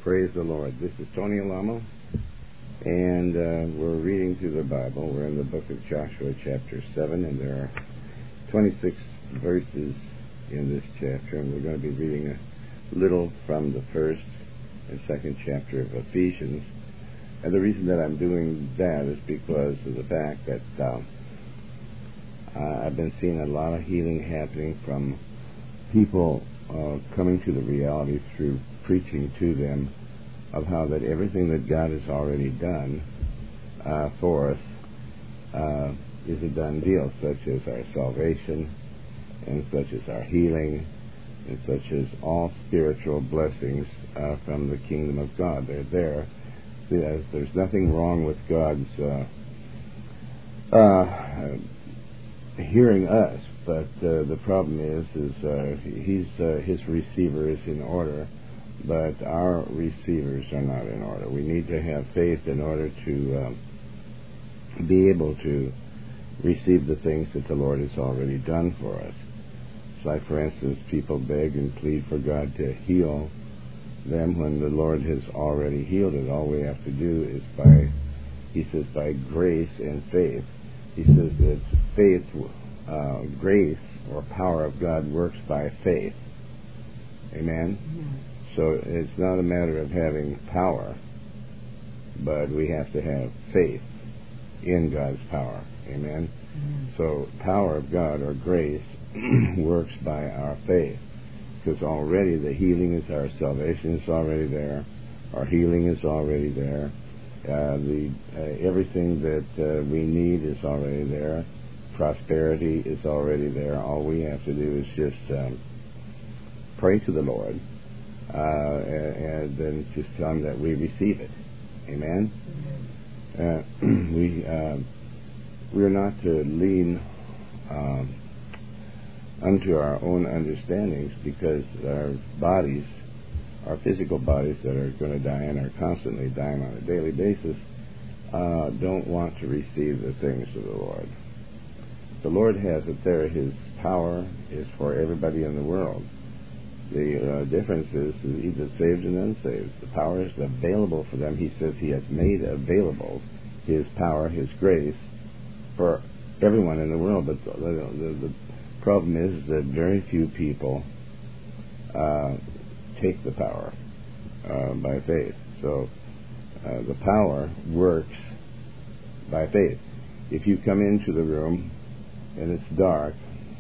Praise the Lord. This is Tony Alamo, and we're reading through the Bible. We're in the book of Joshua, chapter 7, and there are 26 verses in this chapter, and we're going to be reading a little from the first and second chapter of Ephesians. And the reason that I'm doing that is because of the fact that I've been seeing a lot of healing happening from people coming to the reality through preaching to them of how that everything that God has already done for us is a done deal, such as our salvation and such as our healing and such as all spiritual blessings from the kingdom of God. They're there. There's nothing wrong with God's hearing us, but the problem is his receiver is in order, but our receivers are not in order. We need to have faith in order to be able to receive the things that the Lord has already done for us. It's like, for instance, people beg and plead for God to heal them when the Lord has already healed it. All we have to do is by grace and faith. He says that faith, grace or power of God works by faith. Amen? Mm-hmm. So it's not a matter of having power, but we have to have faith in God's power. Amen? Mm-hmm. So power of God or grace works by our faith, because already the healing is our salvation is already there. Our healing is already there. Everything that we need is already there. Prosperity is already there. All we have to do is just pray to the Lord and then just tell Him that we receive it. Amen? We are not to lean unto our own understandings, because our bodies, our physical bodies that are going to die and are constantly dying on a daily basis, don't want to receive the things of the Lord. The Lord has it there. His power is for everybody in the world. The difference is either saved and unsaved. The power is available for them. He says He has made available His power, His grace, for everyone in the world. But the problem is that very few people take the power by faith. So the power works by faith. If you come into the room and it's dark,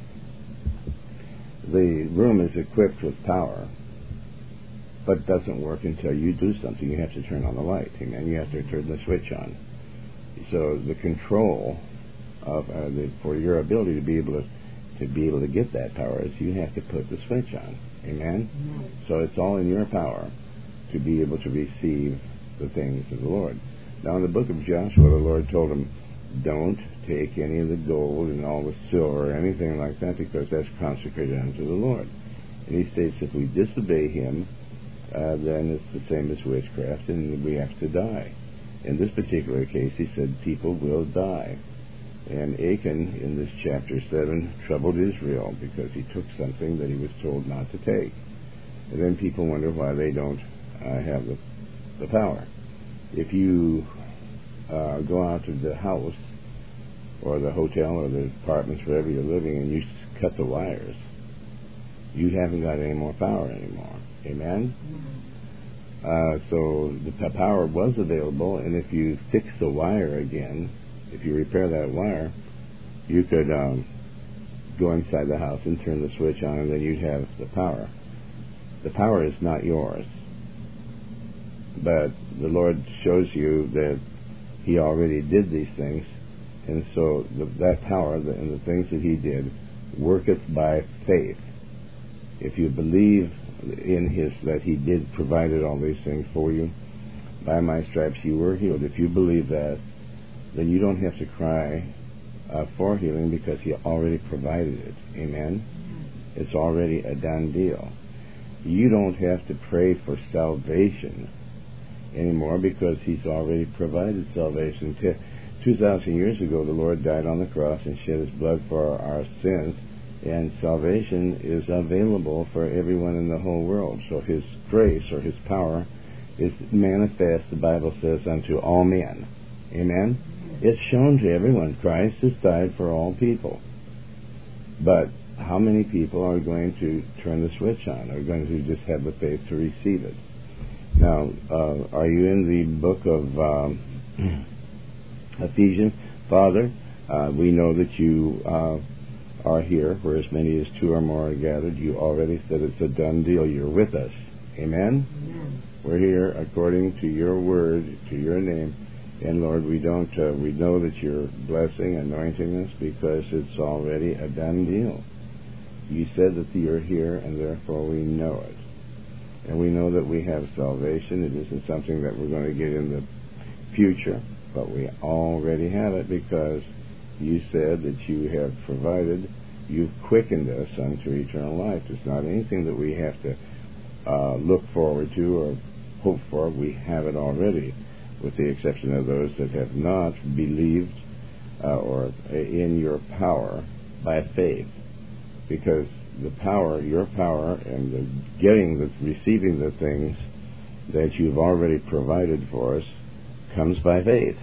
the room is equipped with power, but it doesn't work until you do something. You have to turn on the light. Amen. You have to turn the switch on. So the control of for your ability to be able to get that power is you have to put the switch on. Amen? Mm-hmm. So it's all in your power to be able to receive the things of the Lord. Now in the book of Joshua, the Lord told him, don't take any of the gold and all the silver or anything like that, because that's consecrated unto the Lord. And He states if we disobey Him, then it's the same as witchcraft, and we have to die. In this particular case, He said people will die. And Achan, in this chapter 7, troubled Israel because he took something that he was told not to take. And then people wonder why they don't have the power. If you go out to the house or the hotel or the apartments, wherever you're living, and you cut the wires, you haven't got any more power anymore. Amen? So the power was available, and if you fix the wire again, if you repair that wire, you could go inside the house and turn the switch on, and then you'd have the power. The power is not yours, but the Lord shows you that He already did these things, and so that power and the things that He did worketh by faith. If you believe in that He did provided all these things for you, by my stripes you were healed. If you believe that, then you don't have to cry for healing, because He already provided it. Amen? It's already a done deal. You don't have to pray for salvation anymore, because He's already provided salvation. 2,000 years ago, the Lord died on the cross and shed His blood for our sins, and salvation is available for everyone in the whole world. So His grace or His power is manifest, the Bible says, unto all men. Amen? It's shown to everyone. Christ has died for all people. But how many people are going to turn the switch on? Are going to just have the faith to receive it? Now, are you in the book of Ephesians? Father, we know that you are here, where as many as two or more are gathered. You already said it's a done deal. You're with us. Amen? Amen. We're here according to your word, to your name. And Lord, we know that you're blessing, anointing us, because it's already a done deal. You said that you're here, and therefore we know it. And we know that we have salvation. It isn't something that we're going to get in the future, but we already have it, because you said that you have provided, you've quickened us unto eternal life. It's not anything that we have to look forward to or hope for. We have it already, with the exception of those that have not believed or in your power by faith. Because the power, your power, and the receiving the things that you've already provided for us comes by faith.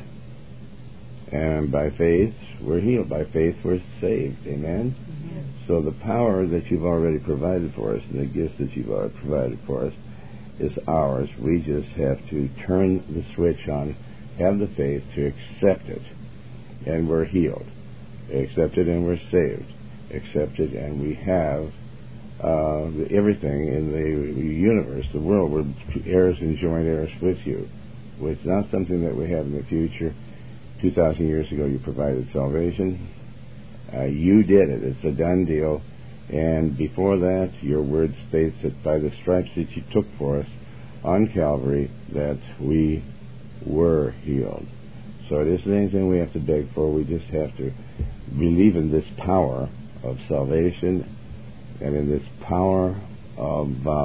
And by faith, we're healed. By faith, we're saved. Amen? Amen. So the power that you've already provided for us, and the gifts that you've already provided for us, is ours. We just have to turn the switch on, have the faith to accept it, and we're healed. Accept it and we're saved. Accept it and we have everything in the universe, the world. We're heirs and joint heirs with you. It's not something that we have in the future. 2,000 years ago you provided salvation. You did it. It's a done deal. And before that, your word states that by the stripes that you took for us on Calvary, that we were healed. So it isn't anything we have to beg for. We just have to believe in this power of salvation and in this power of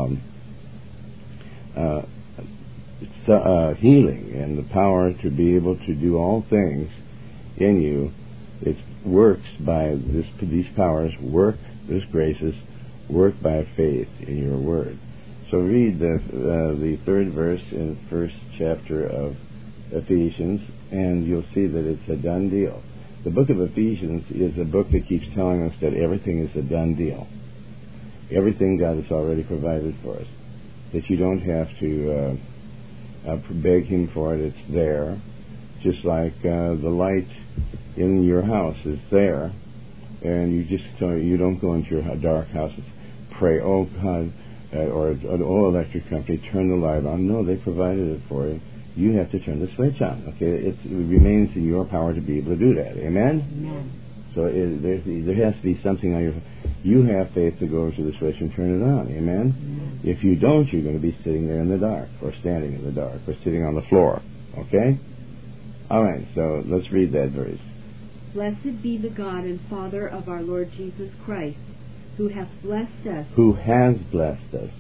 healing, and the power to be able to do all things in you. It works by these powers work, these graces work by faith in your word. So read the third verse in the first chapter of Ephesians, and you'll see that it's a done deal. The book of Ephesians is a book that keeps telling us that everything is a done deal. Everything God has already provided for us. That you don't have to beg Him for it. It's there. Just like the light in your house is there, and you don't go into your dark house and pray, oh God, or an oil electric company, turn the light on. No, they provided it for you. You have to turn the switch on. Okay, it remains in your power to be able to do that. Amen? Amen. So there has to be something on your. You have faith to go over to the switch and turn it on. Amen? Amen. If you don't, you're going to be sitting there in the dark, or standing in the dark, or sitting on the floor. Okay? All right. So let's read that verse. Blessed be the God and Father of our Lord Jesus Christ, who hath blessed us. Who has blessed us.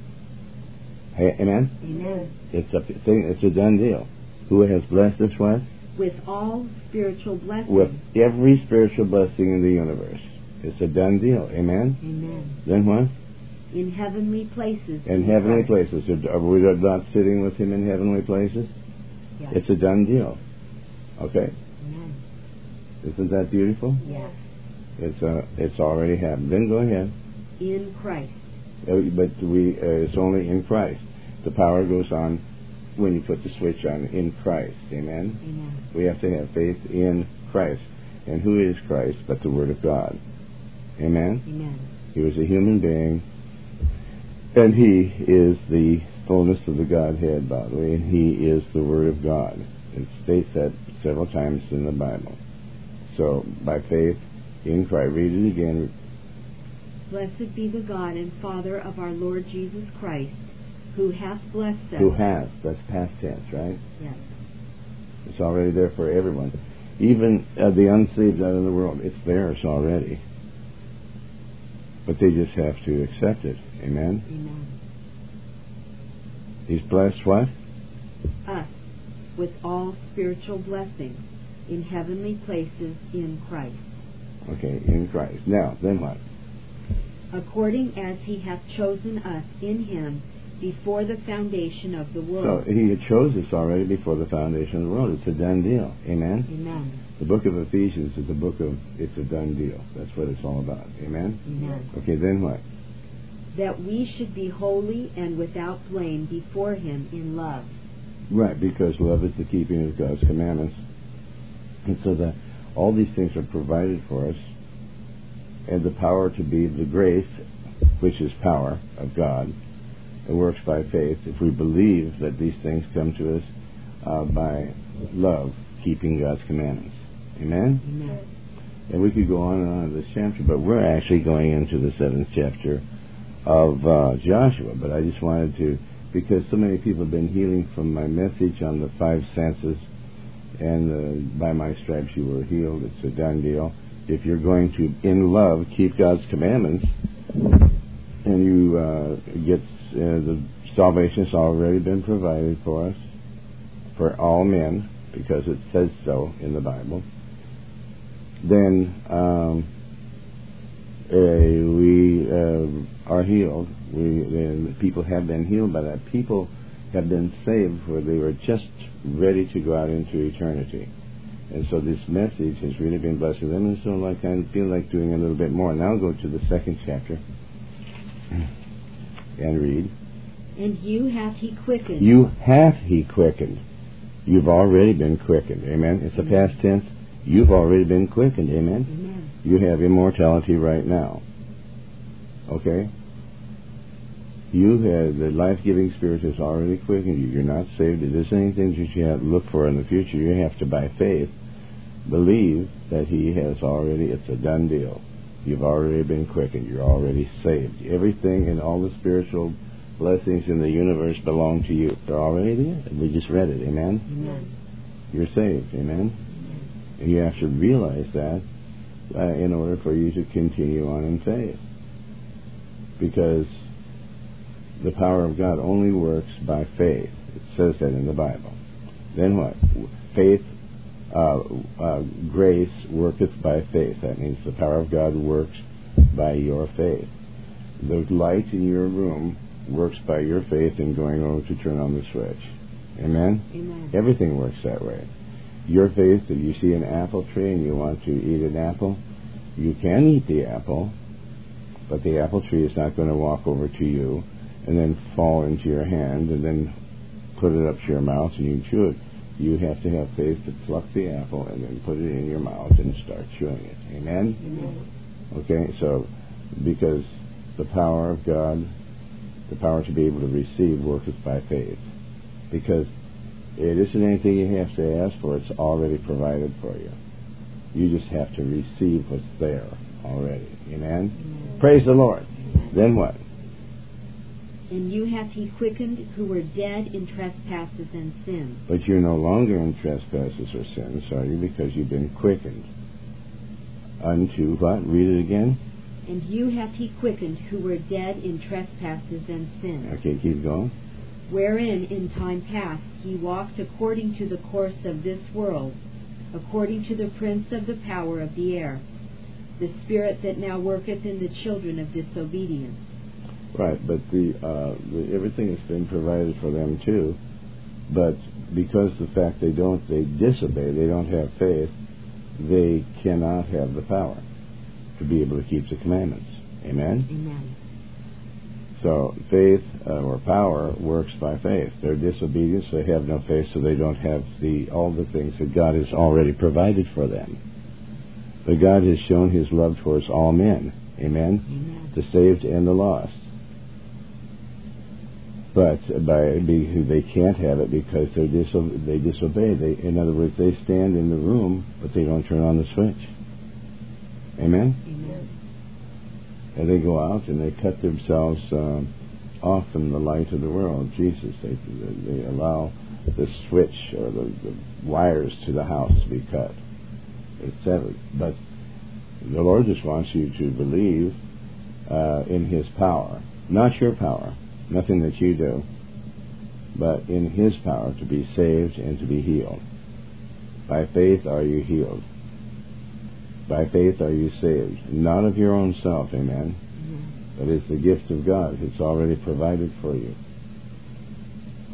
Hey, amen? Amen. It's a done deal. Who has blessed us what? With all spiritual blessings. With every spiritual blessing in the universe. It's a done deal. Amen? Amen. Then what? In heavenly places. In heavenly places. Are we not sitting with Him in heavenly places? Yes. It's a done deal. Okay? Amen. Isn't that beautiful? Yes. It's already happened. Then go ahead. In Christ. But it's only in Christ. The power goes on when you put the switch on in Christ. Amen? Amen. We have to have faith in Christ. And who is Christ but the Word of God? Amen? Amen. He was a human being, and He is the fullness of the Godhead bodily, and He is the Word of God. It states that several times in the Bible. So, by faith in Christ. Read it again. Blessed be the God and Father of our Lord Jesus Christ, who hath blessed us. Who has. That's past tense, right? Yes. It's already there for everyone. Even the unsaved out in the world, it's theirs already. But they just have to accept it. Amen? Amen. He's blessed what? Us with all spiritual blessings in heavenly places in Christ. Okay, in Christ. Now, then what? According as He hath chosen us in Him before the foundation of the So world. he chose us already before the foundation of the world. It's a done deal. Amen? Amen. The book of Ephesians is it's a done deal. That's what it's all about. Amen? Amen. Okay, then what? That we should be holy and without blame before him in love. Right, because love is the keeping of God's commandments. And so that all these things are provided for us, and the power to be the grace, which is power of God, it works by faith. If we believe that these things come to us by love, keeping God's commandments. Amen? Amen. And we could go on and on in this chapter, but we're actually going into the 7th chapter of Joshua. But I just wanted to, because so many people have been healing from my message on the 5 senses, and by my stripes you were healed. It's a done deal. If you're going to, in love, keep God's commandments, and you get the salvation has already been provided for us, for all men, because it says so in the Bible, then we are healed. People have been healed by that. People have been saved where they were just ready to go out into eternity. And so this message has really been blessing them, and so I feel like doing a little bit more. Now I'll go to the 2nd chapter and read. And you hath he quickened. You hath he quickened. You've already been quickened. Amen. It's a past tense. You've already been quickened. Amen. Amen. You have immortality right now. Okay? You have the life-giving Spirit has already quickened you. You're not saved. It isn't anything that you have to look for in the future. You have to, by faith, believe that he has already, it's a done deal. You've already been quickened. You're already saved. Everything and all the spiritual blessings in the universe belong to you. They're already there. We just read it. Amen? Amen. You're saved. Amen? Amen. And you have to realize that in order for you to continue on in faith. Because the power of God only works by faith. It says that in the Bible. Then what? Faith, grace worketh by faith. That means the power of God works by your faith. The light in your room works by your faith in going over to turn on the switch. Amen? Amen. Everything works that way. Your faith, if you see an apple tree and you want to eat an apple, you can eat the apple, but the apple tree is not going to walk over to you and then fall into your hand and then put it up to your mouth and you chew it. You have to have faith to pluck the apple and then put it in your mouth and start chewing it. Amen? Amen. Okay, so because the power of God, the power to be able to receive, worketh by faith. Because it isn't anything you have to ask for, it's already provided for you. You just have to receive what's there already. Amen? Amen. Praise the Lord. Amen. Then what? And you hath he quickened who were dead in trespasses and sins. But you're no longer in trespasses or sins, are you? Because you've been quickened. Unto what? Read it again. And you hath he quickened who were dead in trespasses and sins. Okay, keep going. Wherein in time past ye walked according to the course of this world, according to the prince of the power of the air, the spirit that now worketh in the children of disobedience. Right, but everything has been provided for them too. But because the fact they disobey, they don't have faith, they cannot have the power to be able to keep the commandments. Amen? Amen. So faith or power works by faith. They're disobedience, they have no faith, so they don't have all the things that God has already provided for them. But God has shown his love towards all men. Amen? Amen. The saved and the lost. But they can't have it because they disobey. In other words, they stand in the room, but they don't turn on the switch. Amen? Amen. And they go out and they cut themselves off from the light of the world. Jesus, they allow the switch or the wires to the house to be cut. It's severed. But the Lord just wants you to believe in his power. Not your power. Nothing that you do, but in his power to be saved and to be healed. By faith are you healed. By faith are you saved. Not of your own self, amen, but it's the gift of God. It's already provided for you.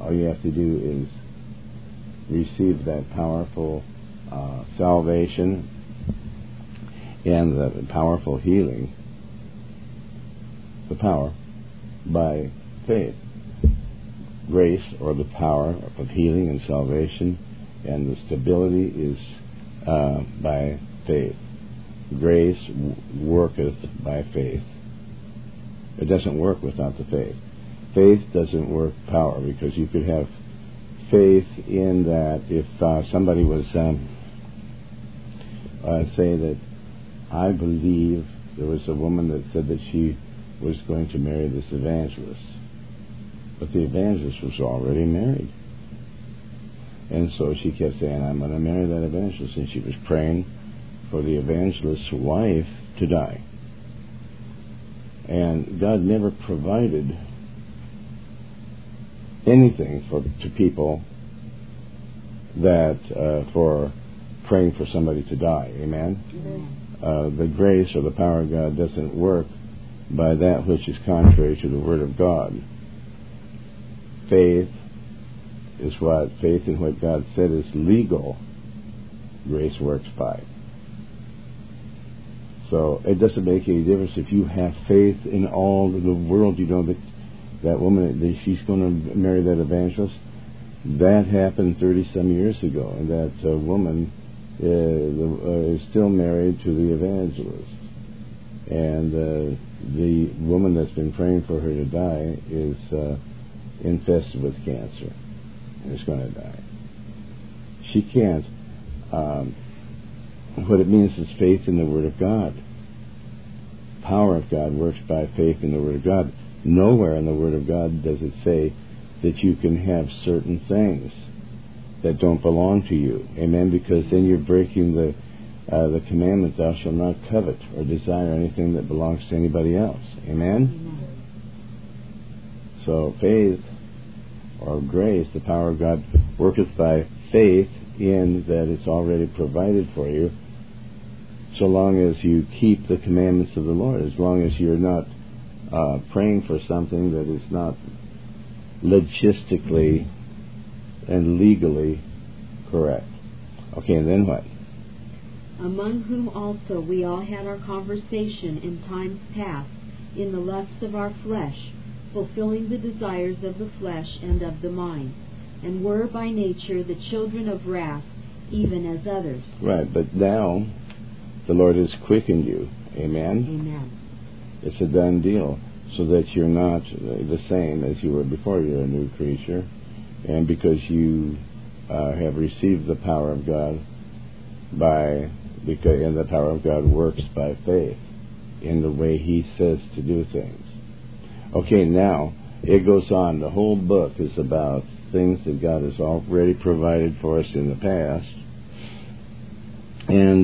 All you have to do is receive that powerful salvation and the powerful healing, the power, by faith. Grace, or the power of healing and salvation, and the stability is by faith. Grace worketh by faith. It doesn't work without the faith. Faith doesn't work power, because you could have faith in that if somebody was say that I believe there was a woman that said that she was going to marry this evangelist, but the evangelist was already married, and so she kept saying, I'm going to marry that evangelist, and she was praying for the evangelist's wife to die. And God never provided anything to people that for praying for somebody to die. Amen? The grace or the power of God doesn't work by that which is contrary to the Word of God. Faith is what? Faith in what God said is legal. Grace works by. So it doesn't make any difference if you have faith in all the world. You know that woman, that she's going to marry that evangelist. That happened 30-some years ago, and that woman is still married to the evangelist. And the woman that's been praying for her to die is infested with cancer and is going to die. She can't. What it means is faith in the Word of God. Power of God works by faith in the Word of God. Nowhere in the Word of God does it say that you can have certain things that don't belong to you. Amen? Because then you're breaking the commandment, thou shalt not covet or desire anything that belongs to anybody else. Amen? So faith or grace, the power of God, worketh by faith in that it's already provided for you, so long as you keep the commandments of the Lord, as long as you're not praying for something that is not logistically and legally correct. Okay, and then what? Among whom also we all had our conversation in times past, in the lusts of our flesh, fulfilling the desires of the flesh and of the mind, and were by nature the children of wrath, even as others. Right, but now the Lord has quickened you. Amen? Amen. It's a done deal, so that you're not the same as you were before. You're a new creature, and because you have received the power of God and the power of God works by faith in the way He says to do things. Okay, now it goes on. The whole book is about things that God has already provided for us in the past, and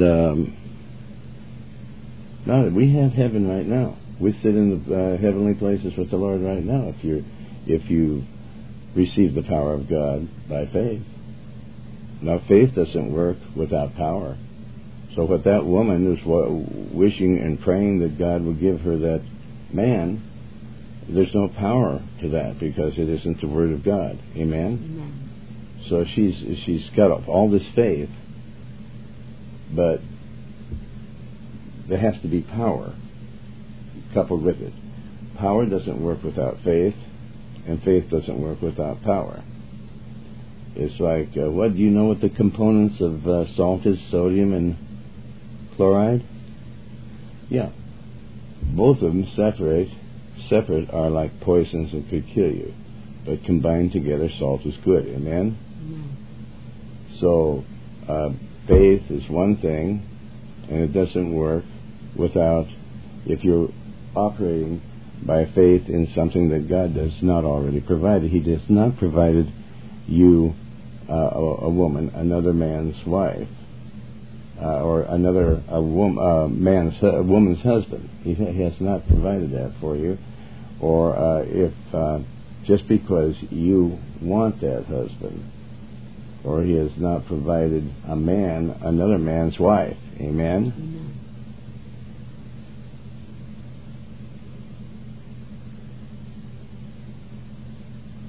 now that we have heaven right now. We sit in the heavenly places with the Lord right now if you receive the power of God by faith. Now, faith doesn't work without power. So what that woman is wishing and praying that God would give her that man, there's no power to that because it isn't the Word of God. Amen? Amen. So she's got all this faith, but there has to be power coupled with it. Power doesn't work without faith, and faith doesn't work without power. It's like, do you know what the components of salt is? Sodium and chloride? Yeah. Both of them separate are like poisons and could kill you. But combined together, salt is good. Amen? So, faith is one thing, and it doesn't work without, if you're operating by faith in something that God does not already provide. He does not provided you a woman, another man's wife, or a woman's husband. He has not provided that for you. Or if just because you want that husband, or He has not provided another man's wife. Amen? Amen.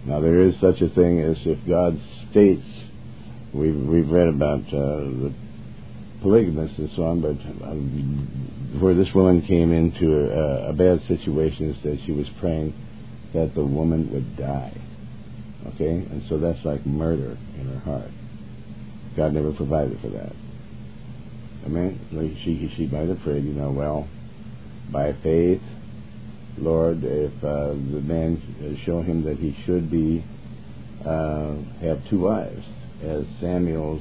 Now there is such a thing as if God states, we've read about the polygamists and so on, but where this woman came into a bad situation is that she was praying that the woman would die. Okay? And so that's like murder in her heart. God never provided for that. Amen? Like she might have prayed, well, by faith, Lord, if the man show him that he should be have two wives, as Samuel's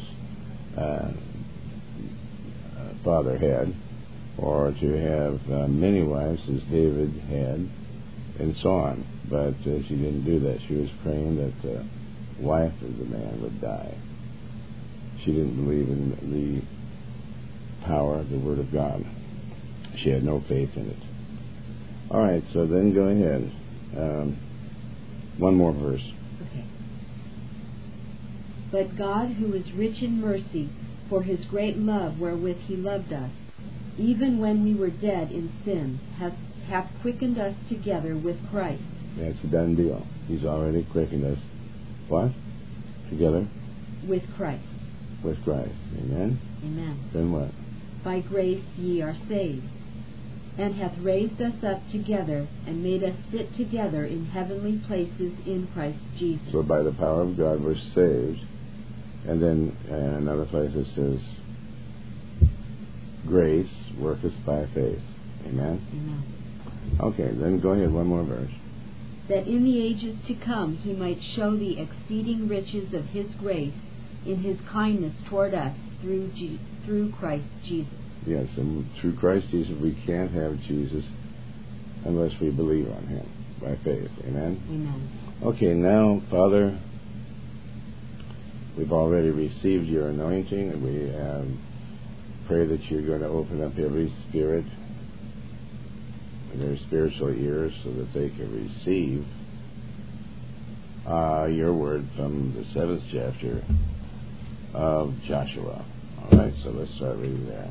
father had, or to have many wives as David had, and so on. But she didn't do that. She was praying that the wife of the man would die. She didn't believe in the power of the Word of God. She had no faith in it. All right, so then go ahead. One more verse. Okay. But God, who is rich in mercy, for his great love wherewith he loved us, even when we were dead in sin, hath quickened us together with Christ. That's a done deal. He's already quickened us. What? Together? With Christ. With Christ. Amen? Amen. Then what? By grace ye are saved, and hath raised us up together, and made us sit together in heavenly places in Christ Jesus. So by the power of God we're saved. And then in another place it says, grace worketh by faith. Amen? Amen. Okay, then go ahead, one more verse. That in the ages to come he might show the exceeding riches of his grace in his kindness toward us through Christ Jesus. Yes, and through Christ Jesus we can't have Jesus unless we believe on him by faith. Amen? Amen. Okay, now, Father, we've already received your anointing, and we pray that you're going to open up every spirit in their spiritual ears so that they can receive your word from the 7th chapter of Joshua. All right, so let's start reading there.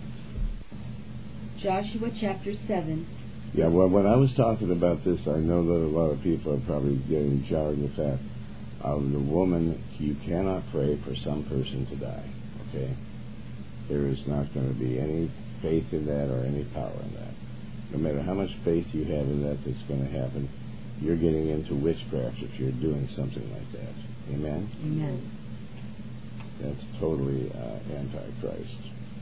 Joshua chapter 7. Yeah, well, when I was talking about this, I know that a lot of people are probably getting jarred with that. The woman, you cannot pray for some person to die, okay? There is not going to be any faith in that or any power in that. No matter how much faith you have in that that's going to happen, you're getting into witchcraft if you're doing something like that. Amen? Amen. That's totally anti-Christ,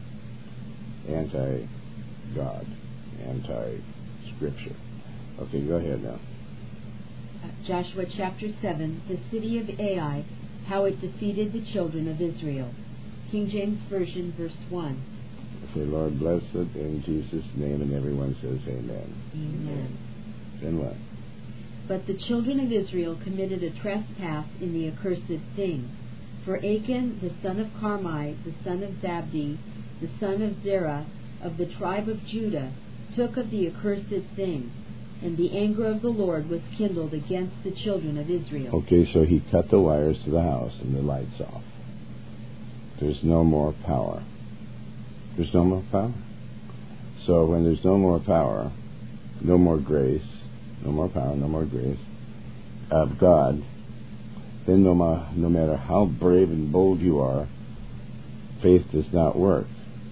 anti-God, anti-Scripture. Okay, go ahead now. Joshua chapter 7, the city of Ai, how it defeated the children of Israel. King James Version, verse 1. Okay, Lord, bless it in Jesus' name, and everyone says amen. Amen. Then what? But the children of Israel committed a trespass in the accursed thing. For Achan, the son of Carmi, the son of Zabdi, the son of Zerah, of the tribe of Judah, took of the accursed thing, and the anger of the Lord was kindled against the children of Israel. Okay, so he cut the wires to the house and the lights off. There's no more power. There's no more power. So when there's no more power, no more grace, no more power, no more grace of God, then no matter how brave and bold you are, faith does not work.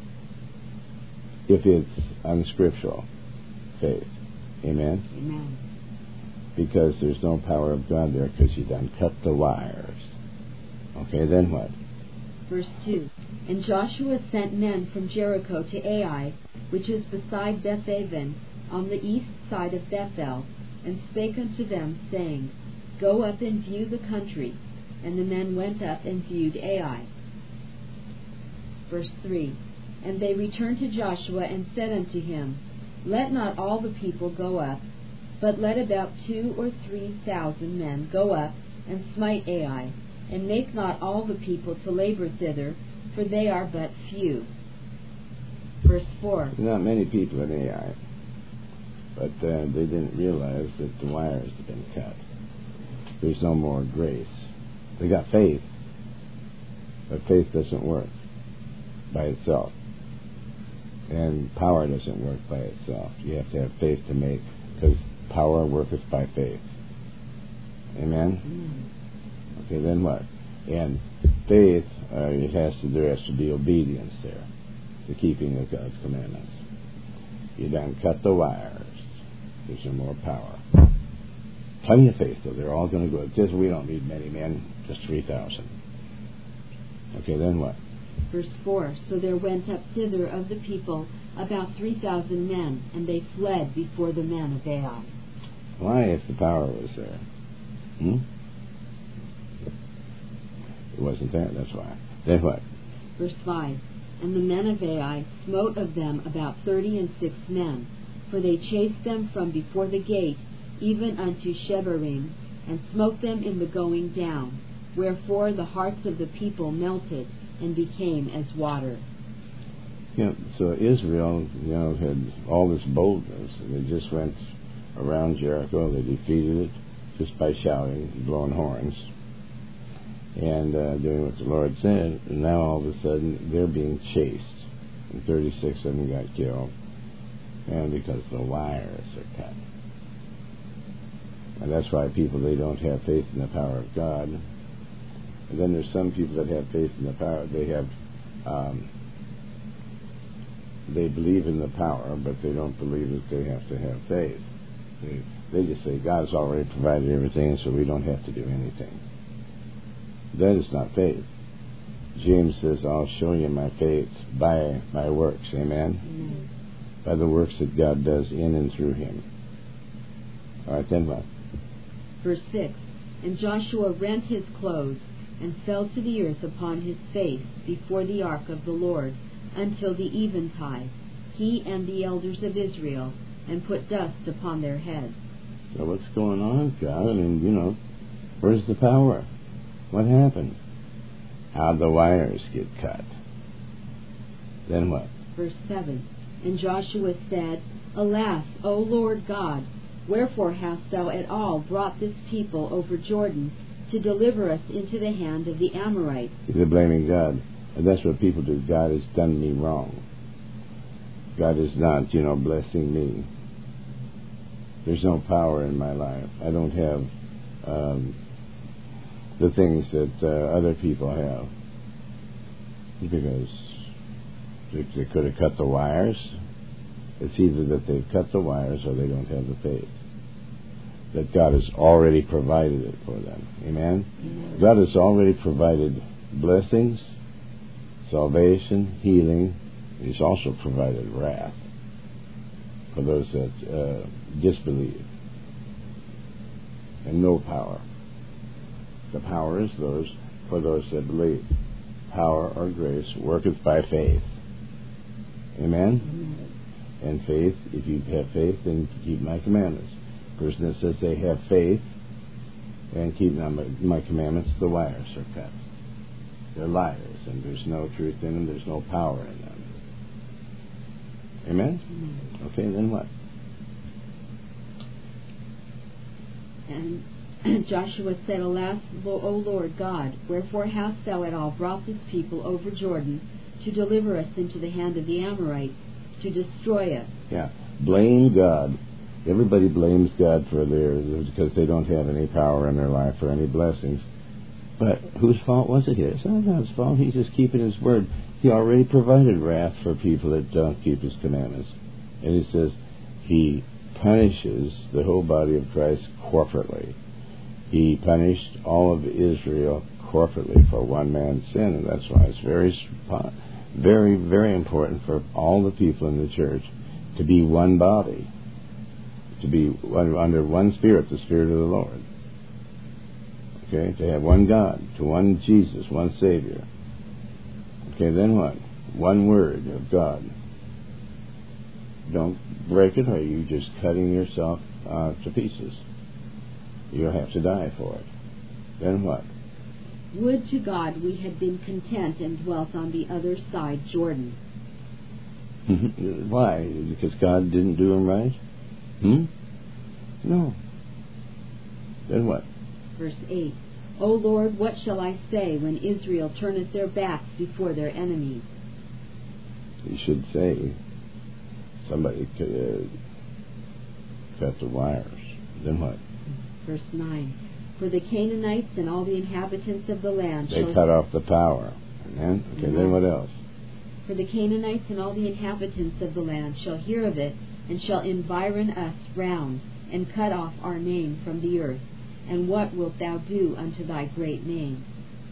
If it's unscriptural faith. Amen? Amen. Because there's no power of God there because you done cut the wires. Okay, then what? Verse 2. And Joshua sent men from Jericho to Ai, which is beside Bethaven, on the east side of Bethel, and spake unto them, saying, Go up and view the country. And the men went up and viewed Ai. Verse 3. And they returned to Joshua and said unto him, Let not all the people go up, but let about 2,000 or 3,000 men go up and smite Ai, and make not all the people to labor thither, for they are but few. Verse 4. Not many people in Ai, but they didn't realize that the wires had been cut. There's no more grace. They got faith, but faith doesn't work by itself. And power doesn't work by itself. You have to have faith to make, because power worketh by faith. Amen? Okay, then what? And faith, there has to be obedience there, the keeping of God's commandments. You don't cut the wires. Gives you more power. Plenty of faith, though. They're all going to go. It says we don't need many men, just 3,000. Okay, then what? Verse 4, so there went up thither of the people about 3,000 men, and they fled before the men of Ai. Why, if the power was there? It wasn't there, that's why. Then what? Verse 5, and the men of Ai smote of them about 36 men, for they chased them from before the gate, even unto Shebarim, and smote them in the going down. Wherefore the hearts of the people melted, and became as water. Yeah, so Israel, had all this boldness, and they just went around Jericho. They defeated it just by shouting, blowing horns, and doing what the Lord said. And now all of a sudden they're being chased, and 36 of them got killed, and because the wires are cut. And that's why people, they don't have faith in the power of God. And then there's some people that have faith in the power. They believe in the power, but they don't believe that they have to have faith. They just say, God's already provided everything, so we don't have to do anything. That is not faith. James says, I'll show you my faith by my works. Amen? By the works that God does in and through him. All right, then what? Verse 6, and Joshua rent his clothes, and fell to the earth upon his face before the ark of the Lord, until the eventide, he and the elders of Israel, and put dust upon their heads. So what's going on, God? I mean, where's the power? What happened? How'd the wires get cut? Then what? Verse 7, and Joshua said, Alas, O Lord God, wherefore hast thou at all brought this people over Jordan to deliver us into the hand of the Amorites? They're blaming God. And that's what people do. God has done me wrong. God is not, blessing me. There's no power in my life. I don't have the things that other people have. Because they could have cut the wires. It's either that they've cut the wires or they don't have the faith. That God has already provided it for them. Amen? God has already provided blessings, salvation, healing. He's also provided wrath for those that disbelieve. And no power. The power is for those that believe. Power or grace worketh by faith. Amen? And faith, if you have faith, then keep my commandments. Person that says they have faith and keep my commandments, the wires are cut. They're liars, and there's no truth in them. There's no power in them. Amen? Okay, then what? And Joshua said, Alas, O Lord God, wherefore hast thou at all brought this people over Jordan to deliver us into the hand of the Amorites, to destroy us? Yeah, blame God. Everybody blames God for because they don't have any power in their life or any blessings. But whose fault was it here? It's not God's fault. He's just keeping his word. He already provided wrath for people that don't keep his commandments. And he says he punishes the whole body of Christ corporately. He punished all of Israel corporately for one man's sin. And that's why it's very, very, very important for all the people in the church to be one body, to be under one Spirit, the Spirit of the Lord. Okay, to have one God, to one Jesus, one Savior. Okay, then what? One word of God. Don't break it, or you're just cutting yourself to pieces. You'll have to die for it. Then what? Would to God we had been content and dwelt on the other side Jordan. Why? Because God didn't do them right? No. Then what? Verse 8, O Lord, what shall I say when Israel turneth their backs before their enemies? You should say, somebody cut the wires. Then what? Verse 9, For the Canaanites and all the inhabitants of the land They cut off the power. Amen? Okay, then what else? For the Canaanites and all the inhabitants of the land shall hear of it, and shall environ us round, and cut off our name from the earth. And what wilt thou do unto thy great name?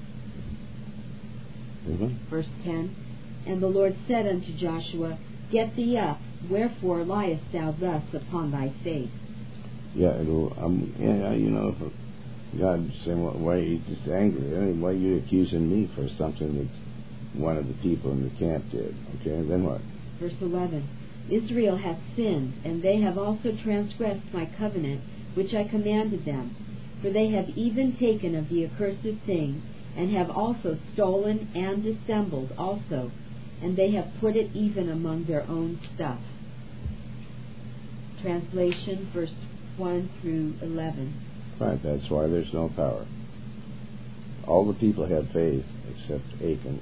Verse 10. And the Lord said unto Joshua, Get thee up, wherefore liest thou thus upon thy face? Yeah, if God's saying, why are you just angry? I mean, why are you accusing me for something that one of the people in the camp did? Okay, then what? Verse 11. Israel hath sinned, and they have also transgressed my covenant, which I commanded them. For they have even taken of the accursed thing, and have also stolen and dissembled also, and they have put it even among their own stuff. Translation, verse 1 through 11. Right, that's why there's no power. All the people had faith except Achan.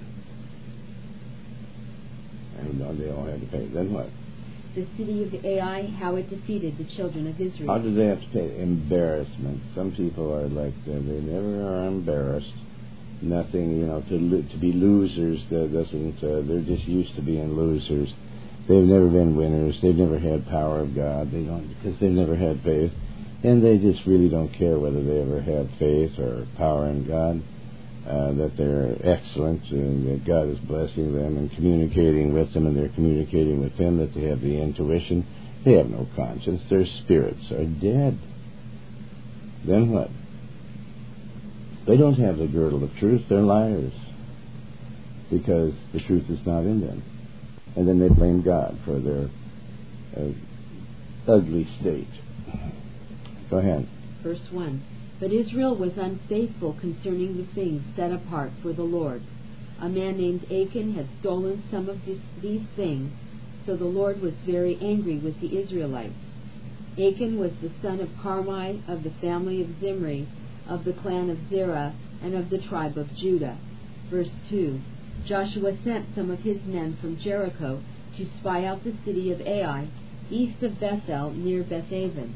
And they all had to pay. Then what? The city of Ai, how it defeated the children of Israel. How did they have to pay? Embarrassment. Some people are like that. They never are embarrassed. Nothing, to be losers, they're just used to being losers. They've never been winners. They've never had power of God. They don't, because they've never had faith. And they just really don't care whether they ever had faith or power in God, that they're excellent and that God is blessing them and communicating with them, and they're communicating with Him, that they have the intuition. They have no conscience. Their spirits are dead. Then what? They don't have the girdle of truth. They're liars because the truth is not in them. And then they blame God for their ugly state. Go ahead. Verse 1. But Israel was unfaithful concerning the things set apart for the Lord. A man named Achan had stolen some of these things, so the Lord was very angry with the Israelites. Achan was the son of Carmi of the family of Zimri, of the clan of Zerah, and of the tribe of Judah. Verse 2. Joshua sent some of his men from Jericho to spy out the city of Ai, east of Bethel, near Bethaven.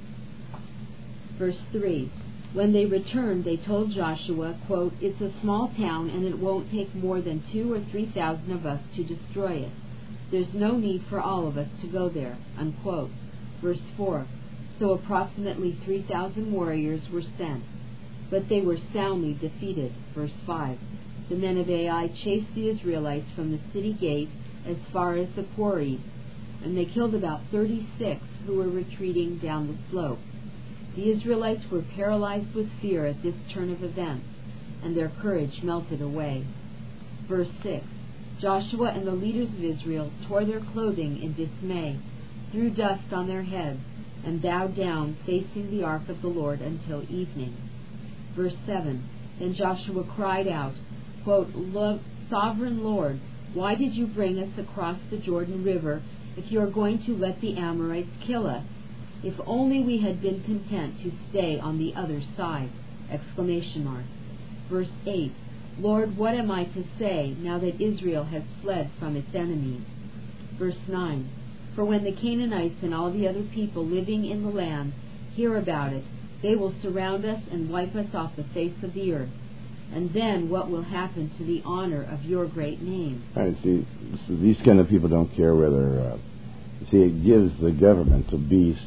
Verse 3. When they returned, they told Joshua, quote, It's a small town, and it won't take more than 2,000 or 3,000 of us to destroy it. There's no need for all of us to go there, unquote. Verse 4. So approximately 3,000 warriors were sent, but they were soundly defeated. Verse 5. The men of Ai chased the Israelites from the city gate as far as the quarry, and they killed about 36 who were retreating down the slope. The Israelites were paralyzed with fear at this turn of events, and their courage melted away. Verse 6. Joshua and the leaders of Israel tore their clothing in dismay, threw dust on their heads, and bowed down facing the ark of the Lord until evening. Verse 7. Then Joshua cried out, quote, Sovereign Lord, why did you bring us across the Jordan River if you are going to let the Amorites kill us? If only we had been content to stay on the other side! Exclamation mark. Verse 8. Lord, what am I to say now that Israel has fled from its enemies? Verse 9. For when the Canaanites and all the other people living in the land hear about it, they will surround us and wipe us off the face of the earth. And then what will happen to the honor of your great name? All right, see, so these kind of people don't care whether... it gives the government, the beast,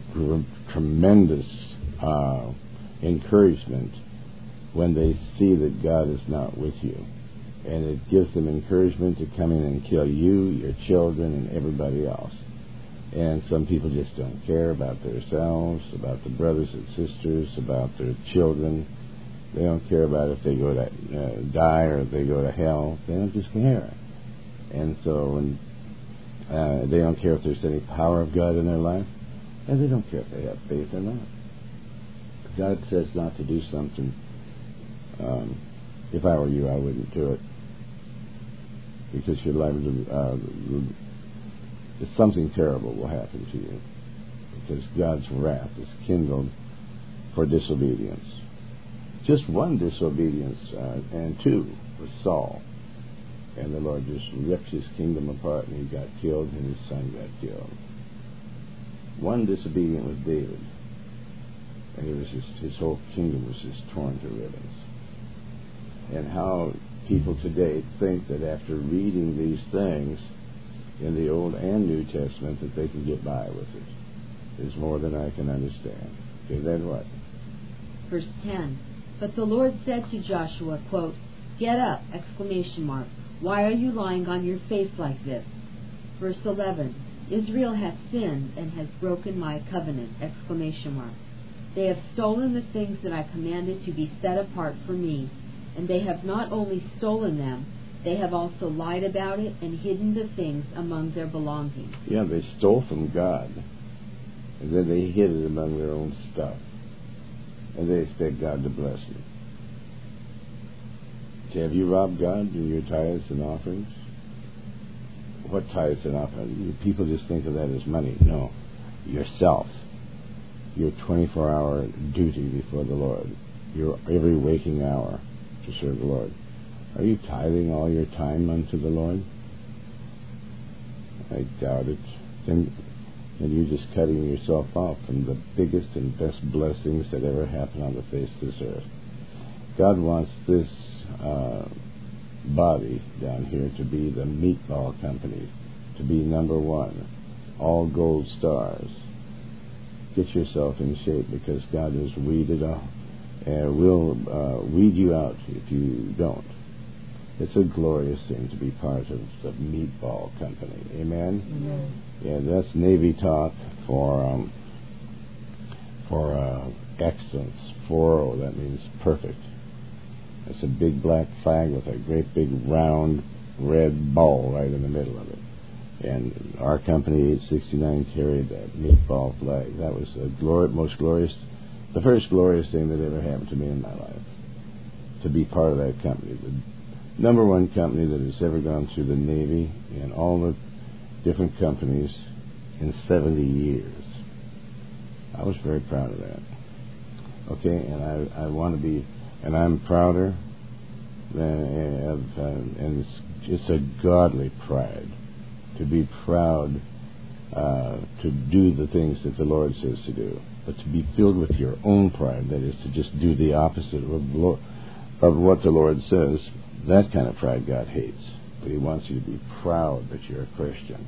tremendous encouragement when they see that God is not with you. And it gives them encouragement to come in and kill you, your children, and everybody else. And some people just don't care about themselves, about the brothers and sisters, about their children. They don't care about if they go to die or if they go to hell. They don't just care. And so they don't care if there's any power of God in their life. And they don't care if they have faith or not. If God says not to do something, if I were you, I wouldn't do it. Because your life, something terrible will happen to you. Because God's wrath is kindled for disobedience. Just one disobedience, and two, was Saul. And the Lord just ripped his kingdom apart, and he got killed, and his son got killed. One disobedient was David. and his whole kingdom was just torn to ribbons. And how people today think that after reading these things in the Old and New Testament that they can get by with it is more than I can understand. Okay, then what? Verse 10. But the Lord said to Joshua, quote, "Get up!" ! Why are you lying on your face like this? Verse 11. Israel has sinned and has broken my covenant! They have stolen the things that I commanded to be set apart for me, and they have not only stolen them, they have also lied about it and hidden the things among their belongings. Yeah, they stole from God, and then they hid it among their own stuff, and they expect God to bless you. Okay, have you robbed God in your tithes and offerings? What tithes and offerings? People just think of that as money. No, yourself. Your 24-hour duty before the Lord. Your every waking hour to serve the Lord. Are you tithing all your time unto the Lord? I doubt it. Then you're just cutting yourself off from the biggest and best blessings that ever happened on the face of this earth. God wants this body down here to be the meatball company, to be number one, all gold stars. Get yourself in shape, because God has weeded out and will weed you out if you don't. It's a glorious thing to be part of the meatball company. Amen? Amen. Yeah, that's Navy talk for excellence. 4-0, that means perfect. It's a big black flag with a great big round red ball right in the middle of it. And our company, 869, carried that meatball flag. That was the first glorious thing that ever happened to me in my life, to be part of that company. The number one company that has ever gone through the Navy and all the different companies in 70 years. I was very proud of that. Okay, and I want to be, and I'm prouder than, and it's a godly pride to be proud to do the things that the Lord says to do. But to be filled with your own pride, that is to just do the opposite of what the Lord says, that kind of pride God hates. But He wants you to be proud that you're a Christian.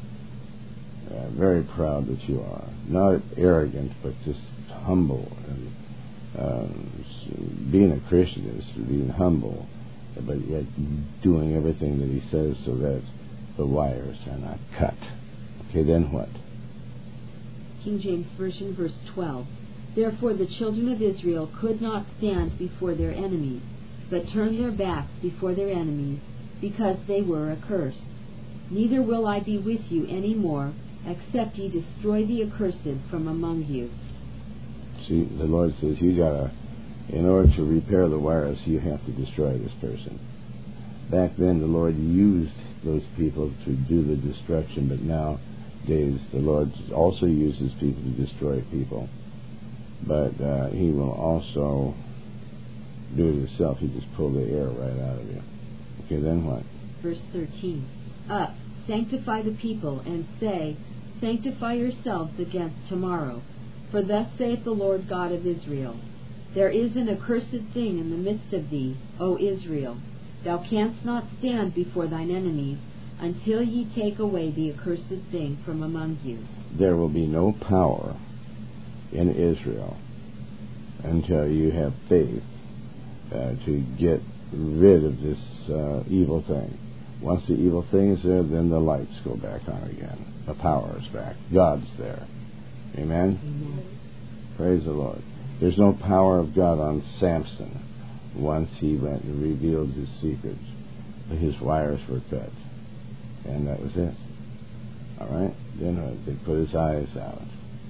Very proud that you are. Not arrogant, but just humble. And being a Christian is being humble, but yet doing everything that He says so that the wires are not cut. Okay, then what? King James Version, verse 12. Therefore the children of Israel could not stand before their enemies, but turned their backs before their enemies, because they were accursed. Neither will I be with you any more, except ye destroy the accursed from among you. See, the Lord says in order to repair the wires, you have to destroy this person. Back then, the Lord used those people to do the destruction, but nowadays the Lord also uses people to destroy people. But He will also do it Himself. He just pull the air right out of you. Okay, then what? Verse 13. Up, sanctify the people, and say, Sanctify yourselves against tomorrow. For thus saith the Lord God of Israel, There is an accursed thing in the midst of thee, O Israel. Thou canst not stand before thine enemies, until ye take away the accursed thing from among you. There will be no power in Israel until you have faith to get rid of this evil thing. Once the evil thing is there, then the lights go back on again. The power is back. God's there. Amen? Amen. Praise the Lord. There's no power of God on Samson once he went and revealed his secrets. His wires were cut. And that was it. All right? Then they put his eyes out.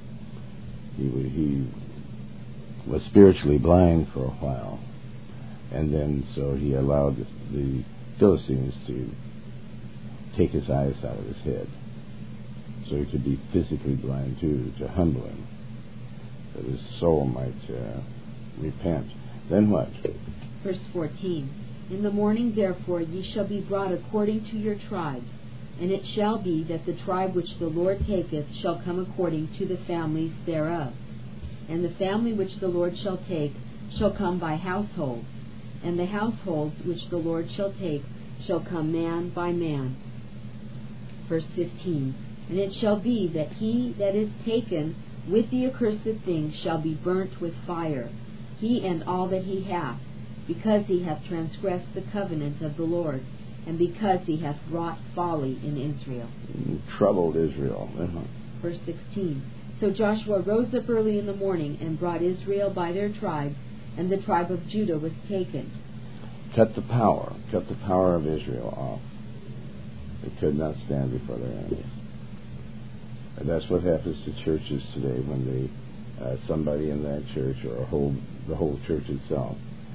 He was spiritually blind for a while. And then so he allowed the Philistines to take his eyes out of his head, so he could be physically blind too, to humble him, that his soul might repent. Then what? Verse 14. In the morning therefore ye shall be brought according to your tribes, and it shall be that the tribe which the Lord taketh shall come according to the families thereof. And the family which the Lord shall take shall come by households, and the households which the Lord shall take shall come man by man. Verse 15. And it shall be that he that is taken with the accursed thing shall be burnt with fire, he and all that he hath, because he hath transgressed the covenant of the Lord, and because he hath wrought folly in Israel. Troubled Israel. Verse 16. So Joshua rose up early in the morning and brought Israel by their tribes, and the tribe of Judah was taken. Cut the power of Israel off. They could not stand before their enemies. And that's what happens to churches today when somebody in that church or the whole church itself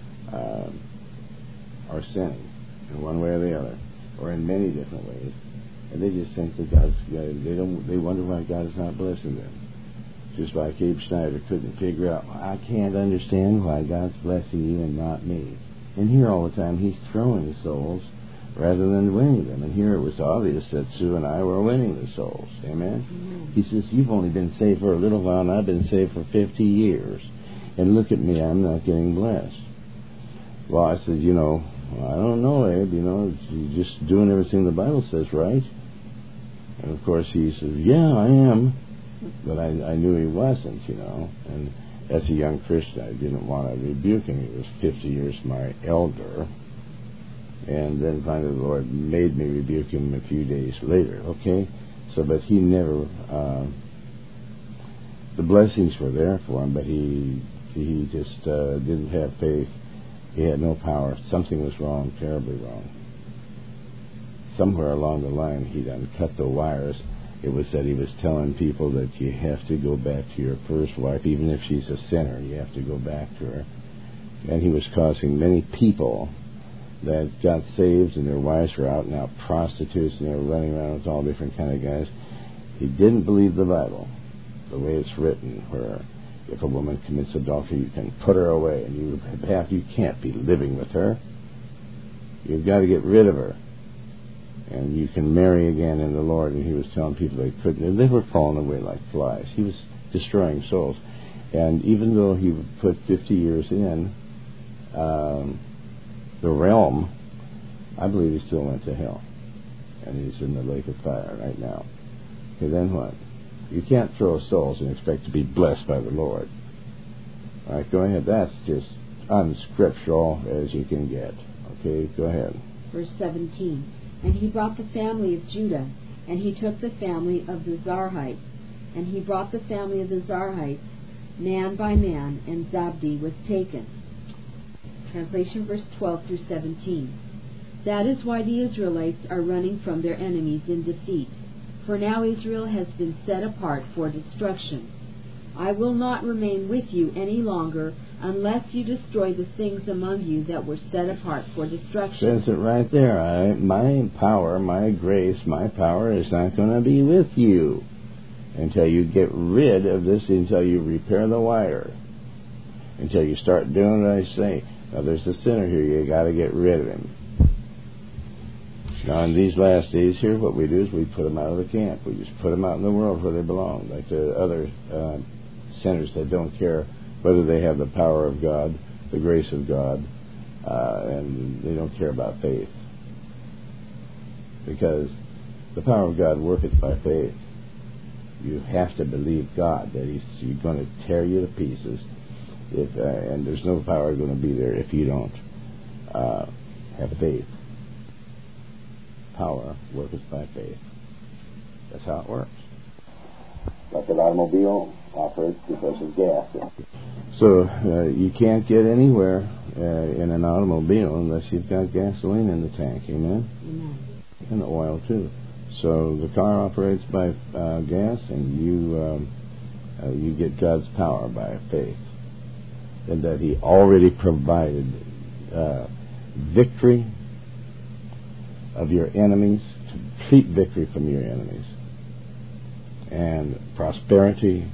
are sinning in one way or the other, or in many different ways, and they just think that they wonder why God is not blessing them. Just like Abe Schneider couldn't figure out, I can't understand why God's blessing you and not me. And here all the time he's throwing souls rather than winning them. And here it was obvious that Sue and I were winning the souls. Amen? Amen. He says, you've only been saved for a little while, and I've been saved for 50 years. And look at me, I'm not getting blessed. Well, I said, I don't know, Abe. You're just doing everything the Bible says, right? And of course he says, yeah, I am. But I knew he wasn't, And as a young Christian, I didn't want to rebuke him. He was 50 years my elder. And then finally the Lord made me rebuke him a few days later, okay? But he never, the blessings were there for him, but he just didn't have faith. He had no power. Something was wrong, terribly wrong. Somewhere along the line, he done cut the wires. It was that he was telling people that you have to go back to your first wife, even if she's a sinner, you have to go back to her. And he was causing many people that got saved and their wives were out and out prostitutes and they were running around with all different kind of guys. He didn't believe the Bible, the way it's written, where if a woman commits adultery, you can put her away, and you can't be living with her. You've got to get rid of her, and you can marry again in the Lord. And he was telling people they couldn't, and they were falling away like flies. He was destroying souls, and even though he would put 50 years in the realm, I believe he still went to hell, and he's in the lake of fire right now. Okay, then what? You can't throw souls and expect to be blessed by the Lord. All right, go ahead. That's just unscriptural as you can get. Okay, go ahead. Verse 17. And he brought the family of Judah, and he took the family of the Zarhites. And he brought the family of the Zarhites, man by man, and Zabdi was taken. Translation verse 12 through 17. That is why the Israelites are running from their enemies in defeat. For now Israel has been set apart for destruction. I will not remain with you any longer unless you destroy the things among you that were set apart for destruction. Says it right there. My power, my grace, my power is not going to be with you until you get rid of this, until you repair the wire, until you start doing what I say. Now there's a sinner here. You got to get rid of him. Now, in these last days here, what we do is we put them out of the camp. We just put them out in the world where they belong, like the other sinners that don't care whether they have the power of God, the grace of God, and they don't care about faith. Because the power of God worketh by faith. You have to believe God that He's going to tear you to pieces, and there's no power going to be there if you don't have faith. Power worketh by faith. That's how it works. Like an automobile operates because of gas. So you can't get anywhere in an automobile unless you've got gasoline in the tank. Amen? Amen. And the oil too. So the car operates by gas, and you get God's power by faith, and that He already provided victory of your enemies, complete victory from your enemies, and prosperity,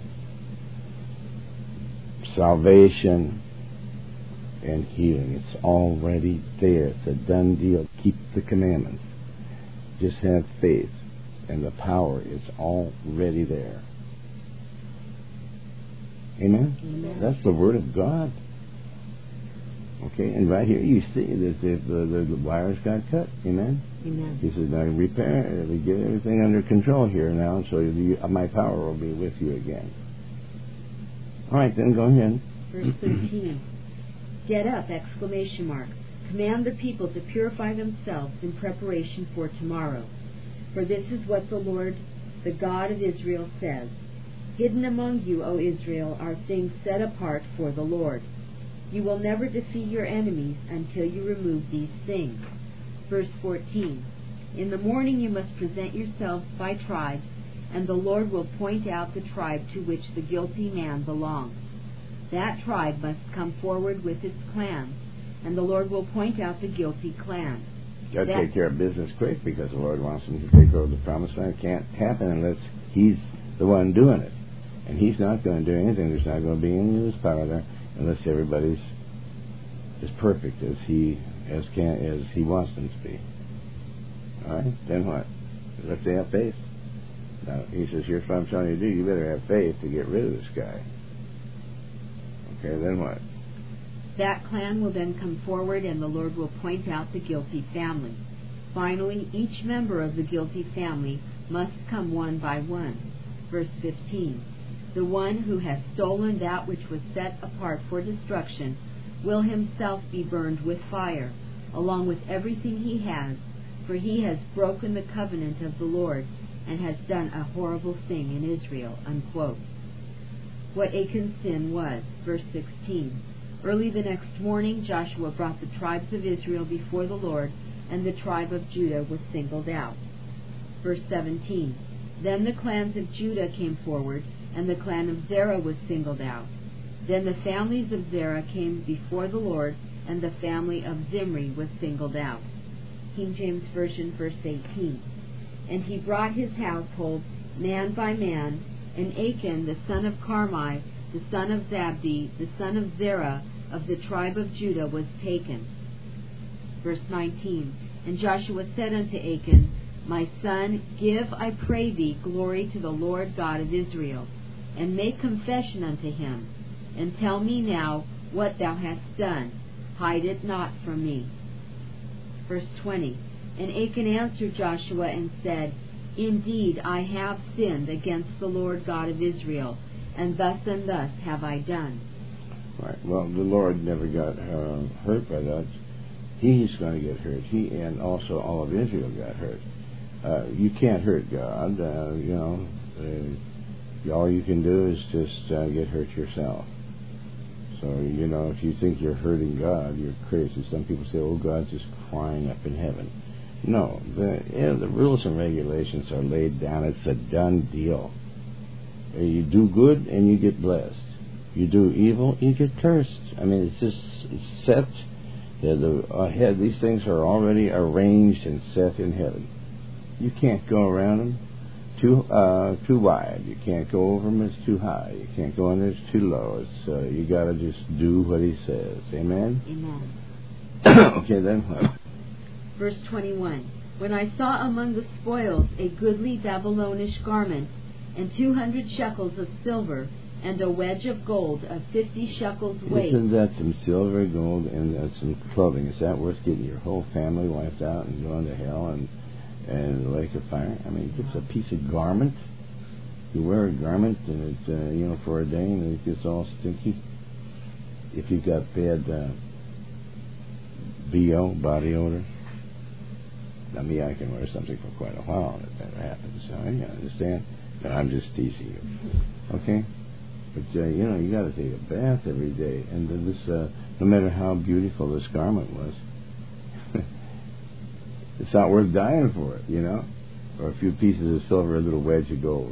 salvation, and healing. It's already there. It's a done deal. Keep the commandments. Just have faith, and the power is already there. Amen? Amen. That's the Word of God. Okay, and right here you see that the wires got cut. Amen? Amen. He says, now repair, we get everything under control here now, so my power will be with you again. All right, then go ahead. Verse 13. Get up! Exclamation mark. Command the people to purify themselves in preparation for tomorrow. For this is what the Lord, the God of Israel, says. Hidden among you, O Israel, are things set apart for the Lord. You will never defeat your enemies until you remove these things. Verse 14. In the morning you must present yourselves by tribes, and the Lord will point out the tribe to which the guilty man belongs. That tribe must come forward with its clan, and the Lord will point out the guilty clan. Got to take care of business quick, because the Lord wants them to take over the promised land. It can't happen unless He's the one doing it. And He's not going to do anything. There's not going to be any of His power there unless everybody's as perfect as He wants them to be. All right? Then what? Let's say have faith. Now, He says, here's what I'm telling you to do. You better have faith to get rid of this guy. Okay, then what? That clan will then come forward, and the Lord will point out the guilty family. Finally, each member of the guilty family must come one by one. Verse 15. The one who has stolen that which was set apart for destruction will himself be burned with fire, along with everything he has, for he has broken the covenant of the Lord and has done a horrible thing in Israel. Unquote. What Achan's sin was. Verse 16. Early the next morning, Joshua brought the tribes of Israel before the Lord, and the tribe of Judah was singled out. Verse 17. Then the clans of Judah came forward, and the clan of Zerah was singled out. Then the families of Zerah came before the Lord, and the family of Zimri was singled out. King James Version, verse 18. And he brought his household, man by man, and Achan, the son of Carmi, the son of Zabdi, the son of Zerah, of the tribe of Judah, was taken. Verse 19. And Joshua said unto Achan, My son, give, I pray thee, glory to the Lord God of Israel, and make confession unto him, and tell me now what thou hast done. Hide it not from me. Verse 20. And Achan answered Joshua and said, Indeed, I have sinned against the Lord God of Israel, and thus have I done. Right. Well, the Lord never got hurt by that. He's going to get hurt. He and also all of Israel got hurt. You can't hurt God. All you can do is just get hurt yourself. So, if you think you're hurting God, you're crazy. Some people say, oh, God's just crying up in heaven. No, the rules and regulations are laid down. It's a done deal. You do good and you get blessed. You do evil, you get cursed. I mean, it's set. These things are already arranged and set in heaven. You can't go around them too wide. You can't go over them. It's too high. You can't go under. It's too low. It's you got to just do what He says. Amen. Amen. Okay, then what? Verse 21. When I saw among the spoils a goodly Babylonish garment, and 200 shekels of silver, and a wedge of gold of 50 shekels weight. Isn't that some silver, gold, and some clothing? Is that worth getting your whole family wiped out and going to hell and the lake of fire? I mean, just a piece of garment. You wear a garment and it, for a day, and it gets all stinky. If you've got bad BO, body odor. Now, me, I can wear something for quite a while, and it never happens. So, you understand? No, I'm just teasing you. Okay? But, you got to take a bath every day. And this, no matter how beautiful this garment was, it's not worth dying for it, or a few pieces of silver, a little wedge of gold.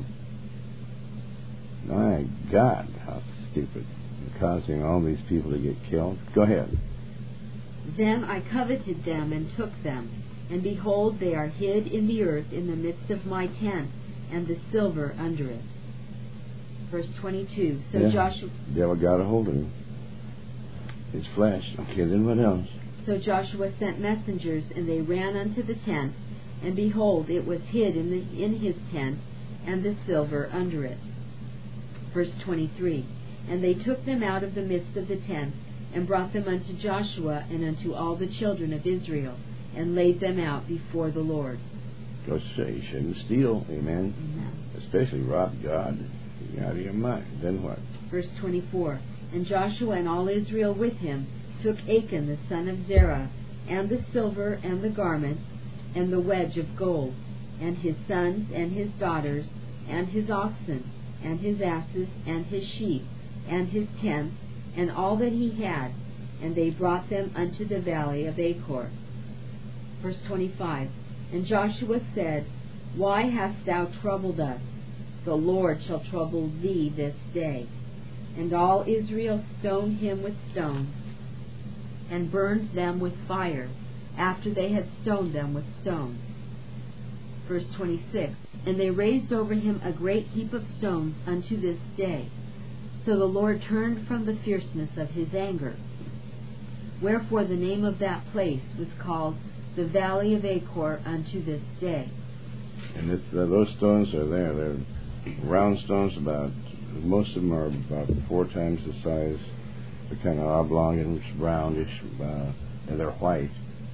My God, how stupid. And causing all these people to get killed. Go ahead. Then I coveted them and took them, and behold, they are hid in the earth in the midst of my tent, and the silver under it. Verse 22. So Joshua... The devil got a hold of him. His flesh. Okay, then what else? So Joshua sent messengers, and they ran unto the tent, and behold, it was hid in his tent, and the silver under it. Verse 23. And they took them out of the midst of the tent, and brought them unto Joshua and unto all the children of Israel, and laid them out before the Lord. Go say you shouldn't steal, amen? Especially rob God. You're out of your mind. Then what? Verse 24. And Joshua and all Israel with him took Achan the son of Zerah, and the silver, and the garment, and the wedge of gold, and his sons, and his daughters, and his oxen, and his asses, and his sheep, and his tent, and all that he had, and they brought them unto the valley of Achor. Verse 25. And Joshua said, Why hast thou troubled us? The Lord shall trouble thee this day. And all Israel stoned him with stones, and burned them with fire, after they had stoned them with stones. Verse 26. And they raised over him a great heap of stones unto this day. So the Lord turned from the fierceness of his anger. Wherefore the name of that place was called the Valley of Achor unto this day. And those stones are there. They're round stones, most of them are about 4 times the size. They're kind of oblong and roundish, and they're white.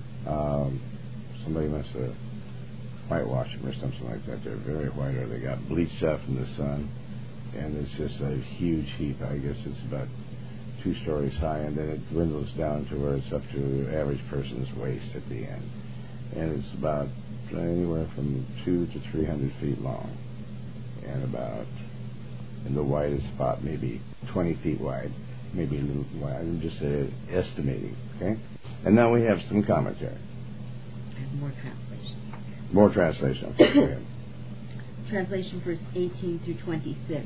Somebody must have whitewashed them or something like that. They're very white, or they got bleached out from the sun. And it's just a huge heap. I guess it's about 2 stories high, and then it dwindles down to where it's up to the average person's waist at the end. And it's about anywhere from 200 to 300 feet long, and about, in the widest spot, maybe 20 feet wide, maybe a little wide. I'm just estimating, okay? And now we have some commentary. I have more translation. More translation. Okay, go ahead. Translation verse 18 through 26.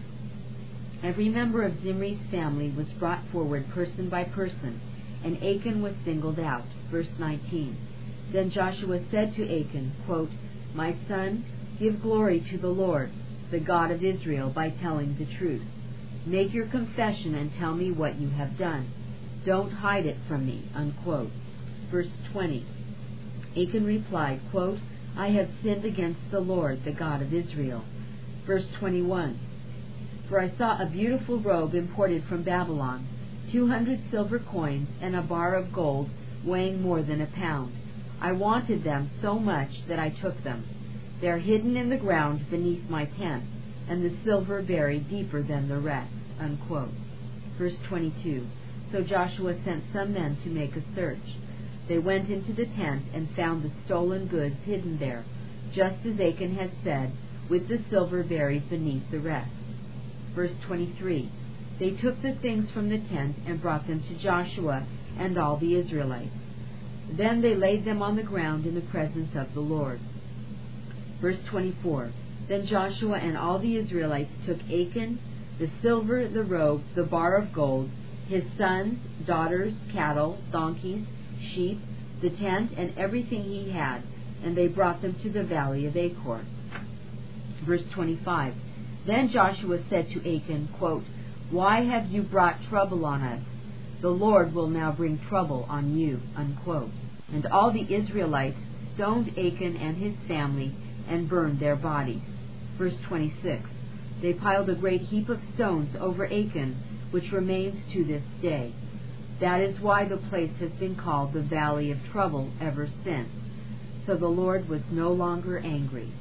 Every member of Zimri's family was brought forward person by person, and Achan was singled out. Verse 19. Then Joshua said to Achan, quote, My son, give glory to the Lord, the God of Israel, by telling the truth. Make your confession and tell me what you have done. Don't hide it from me. Unquote. Verse 20. Achan replied, quote, I have sinned against the Lord, the God of Israel. Verse 21. For I saw a beautiful robe imported from Babylon, 200 silver coins, and a bar of gold weighing more than a pound. I wanted them so much that I took them. They are hidden in the ground beneath my tent, and the silver buried deeper than the rest. Unquote. Verse 22. So Joshua sent some men to make a search. They went into the tent and found the stolen goods hidden there, just as Achan had said, with the silver buried beneath the rest. Verse 23. They took the things from the tent and brought them to Joshua and all the Israelites. Then they laid them on the ground in the presence of the Lord. Verse 24. Then Joshua and all the Israelites took Achan, the silver, the robe, the bar of gold, his sons, daughters, cattle, donkeys, sheep, the tent, and everything he had, and they brought them to the valley of Achor. Verse 25. Then Joshua said to Achan, quote, Why have you brought trouble on us? The Lord will now bring trouble on you. Unquote. And all the Israelites stoned Achan and his family and burned their bodies. Verse 26. They piled a great heap of stones over Achan, which remains to this day. That is why the place has been called the Valley of Trouble ever since. So the Lord was no longer angry.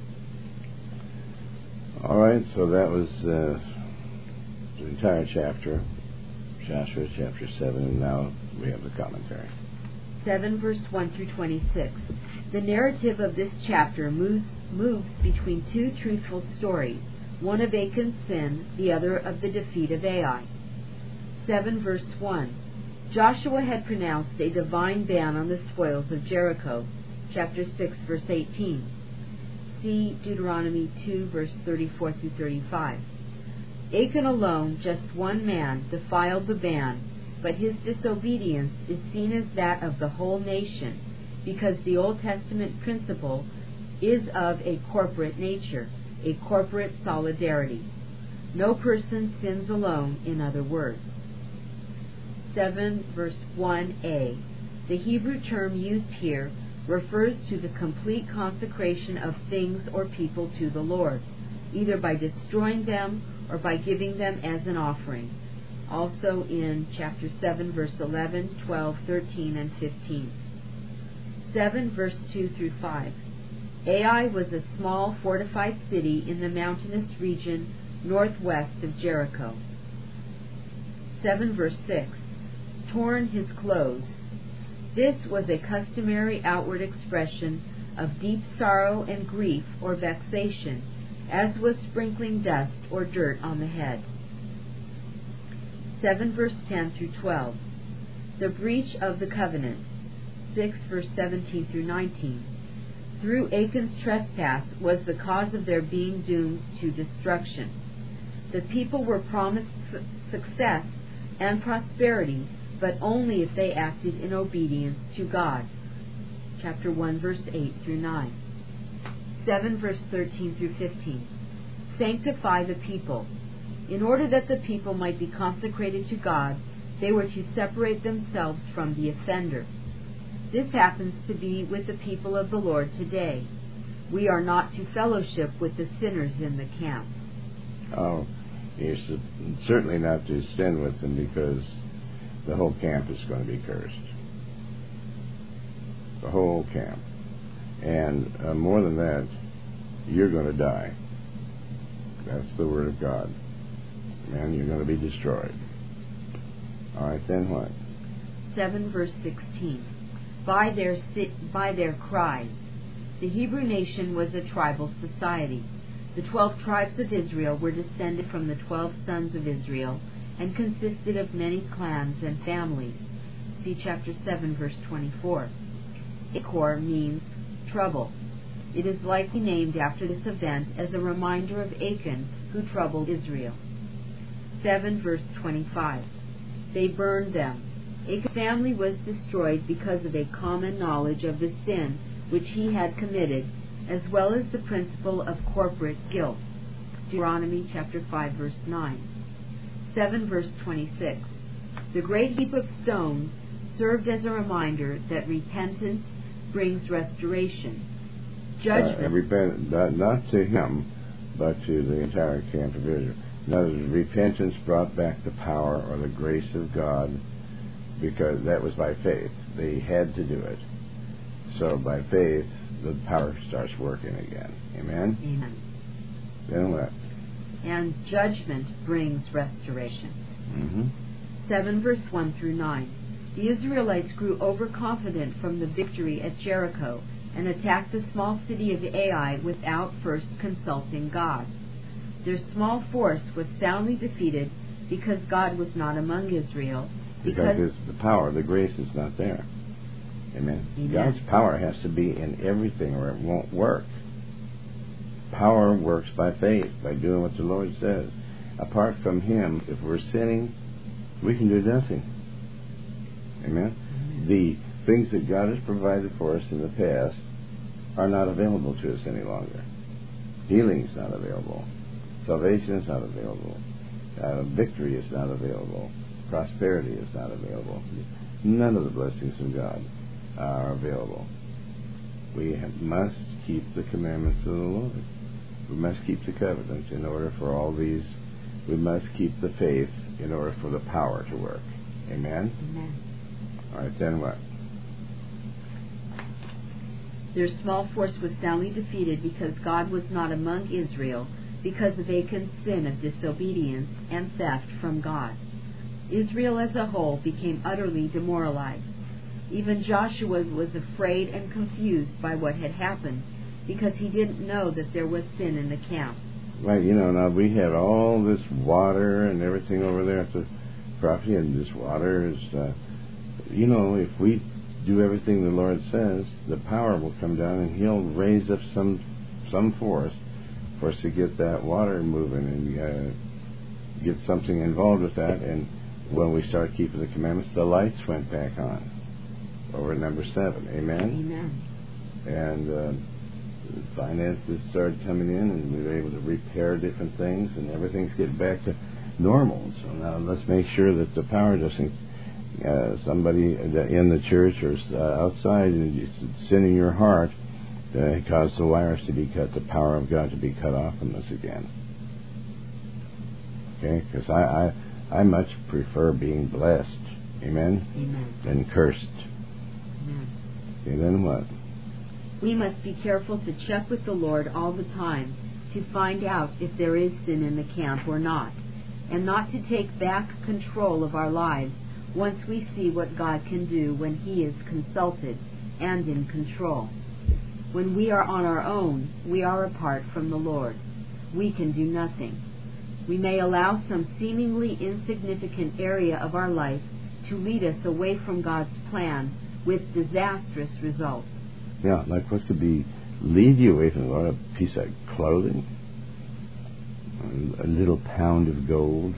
All right, so that was the entire chapter, Joshua chapter 7, and now we have the commentary. 7 verse 1 through 26. The narrative of this chapter moves between 2 truthful stories, one of Achan's sin, the other of the defeat of Ai. 7 verse 1. Joshua had pronounced a divine ban on the spoils of Jericho. Chapter 6 verse 18. See Deuteronomy 2 verse 34 through 35. Achan alone, just one man, defiled the ban, but his disobedience is seen as that of the whole nation, because the Old Testament principle is of a corporate nature, a corporate solidarity. No person sins alone, in other words. 7 verse 1a. The Hebrew term used here refers to the complete consecration of things or people to the Lord. either by destroying them or by giving them as an offering. Also in chapter 7, verse 11, 12, 13, and 15. 7, verse 2 through 5. Ai was a small fortified city in the mountainous region northwest of Jericho. 7, verse 6. Torn his clothes. This was a customary outward expression of deep sorrow and grief or vexation, as was sprinkling dust or dirt on the head. 7, verse 10 through 12. The breach of the covenant. 6, verse 17 through 19. Through Achan's trespass was the cause of their being doomed to destruction. The people were promised success and prosperity, but only if they acted in obedience to God. Chapter 1, verse 8 through 9. 7, verse 13 through 15. Sanctify the people. In order that the people might be consecrated to God, they were to separate themselves from the offender. This happens to be with the people of the Lord today. We are not to fellowship with the sinners in the camp. Oh, you're certainly not to sin with them, because the whole camp is going to be cursed. The whole camp. And more than that, you're going to die. That's the word of God. And you're going to be destroyed. All right, then what? 7, verse 16. By their cries. The Hebrew nation was a tribal society. The 12 tribes of Israel were descended from the 12 sons of Israel and consisted of many clans and families. See chapter 7, verse 24. Achor means trouble. It is likely named after this event as a reminder of Achan, who troubled Israel. 7, verse 25. They burned them. Achan's family was destroyed because of a common knowledge of the sin which he had committed, as well as the principle of corporate guilt. Deuteronomy chapter 5, verse 9. 7, verse 26. The great heap of stones served as a reminder that repentance brings restoration. Judgment. Not to him, but to the entire camp of Israel. In other words, repentance brought back the power or the grace of God, because that was by faith. They had to do it. So by faith, the power starts working again. Amen? Amen. Then what? And judgment brings restoration. Mm-hmm. 7, verse 1 through 9. The Israelites grew overconfident from the victory at Jericho and attacked the small city of Ai without first consulting God. Their small force was soundly defeated because God was not among Israel. Because the power, the grace is not there. Amen. Amen. God's power has to be in everything or it won't work. Power works by faith, by doing what the Lord says. Apart from Him, if we're sinning, we can do nothing. Amen. Amen. The things that God has provided for us in the past are not available to us any longer. Healing is not available. Salvation is not available. Victory is not available. Prosperity is not available. None of the blessings of God are available. We must keep the commandments of the Lord. We must keep the covenant in order for all these. We must keep the faith in order for the power to work. Amen? Amen. All right, then what? Their small force was soundly defeated because God was not among Israel, because of Achan's sin of disobedience and theft from God. Israel as a whole became utterly demoralized. Even Joshua was afraid and confused by what had happened, because he didn't know that there was sin in the camp. Right, now we have all this water and everything over there at the property, and this water is, if we do everything the Lord says, the power will come down and He'll raise up some force for us to get that water moving and get something involved with that. And when we start keeping the commandments, the lights went back on over at number 7. Amen? Amen. And finances started coming in, and we were able to repair different things, and everything's getting back to normal. So now let's make sure that the power doesn't, somebody in the church or outside, and it's sin in your heart, cause the wires to be cut, the power of God to be cut off from us again. Okay? Because I much prefer being blessed, amen? Amen. Than cursed. Amen. Okay, then what? We must be careful to check with the Lord all the time to find out if there is sin in the camp or not, and not to take back control of our lives once we see what God can do when He is consulted and in control. When we are on our own, we are apart from the Lord. We can do nothing. We may allow some seemingly insignificant area of our life to lead us away from God's plan with disastrous results. Yeah, like what could lead you away from the Lord? A piece of clothing? A little pound of gold?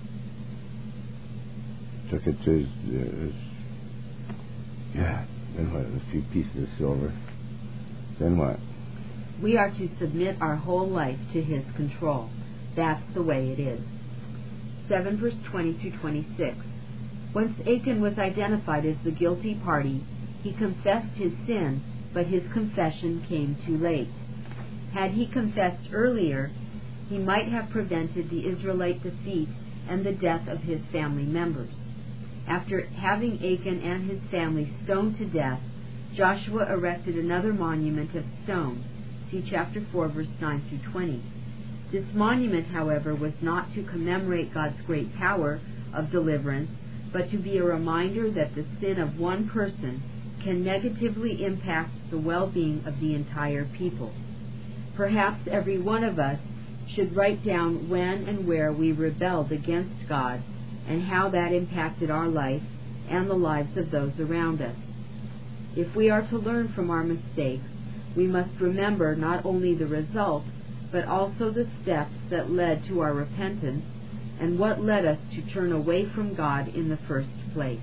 Took it to his then what? A few pieces of silver. Then what? We are to submit our whole life to His control. That's the way it is. 7 verse 20 through 26. Once Achan was identified as the guilty party, he confessed his sin, but his confession came too late. Had he confessed earlier, he might have prevented the Israelite defeat and the death of his family members. After having Achan and his family stoned to death, Joshua erected another monument of stone. See chapter 4, verse 9 through 20. This monument, however, was not to commemorate God's great power of deliverance, but to be a reminder that the sin of one person can negatively impact the well-being of the entire people. Perhaps every one of us should write down when and where we rebelled against God and how that impacted our life and the lives of those around us. If we are to learn from our mistakes, we must remember not only the result, but also the steps that led to our repentance and what led us to turn away from God in the first place.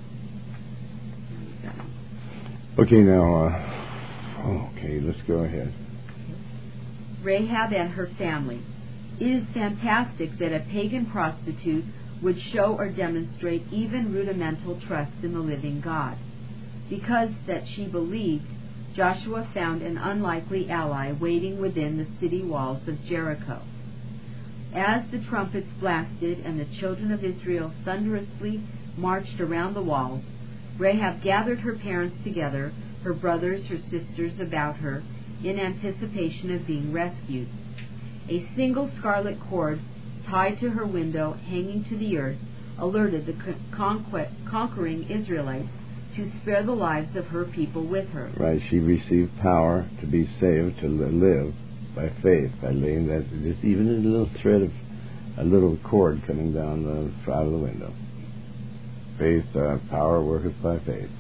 Okay, now, let's go ahead. Rahab and her family. It is fantastic that a pagan prostitute would show or demonstrate even rudimental trust in the living God. Because that she believed, Joshua found an unlikely ally waiting within the city walls of Jericho. As the trumpets blasted and the children of Israel thunderously marched around the walls, Rahab gathered her parents together, her brothers, her sisters about her, in anticipation of being rescued. A single scarlet cord tied to her window, hanging to the earth, alerted the conquering Israelites to spare the lives of her people with her. Right, she received power to be saved, to live by faith, by laying that, just even a little thread of a little cord coming down out of the window. Faith, power worketh by faith.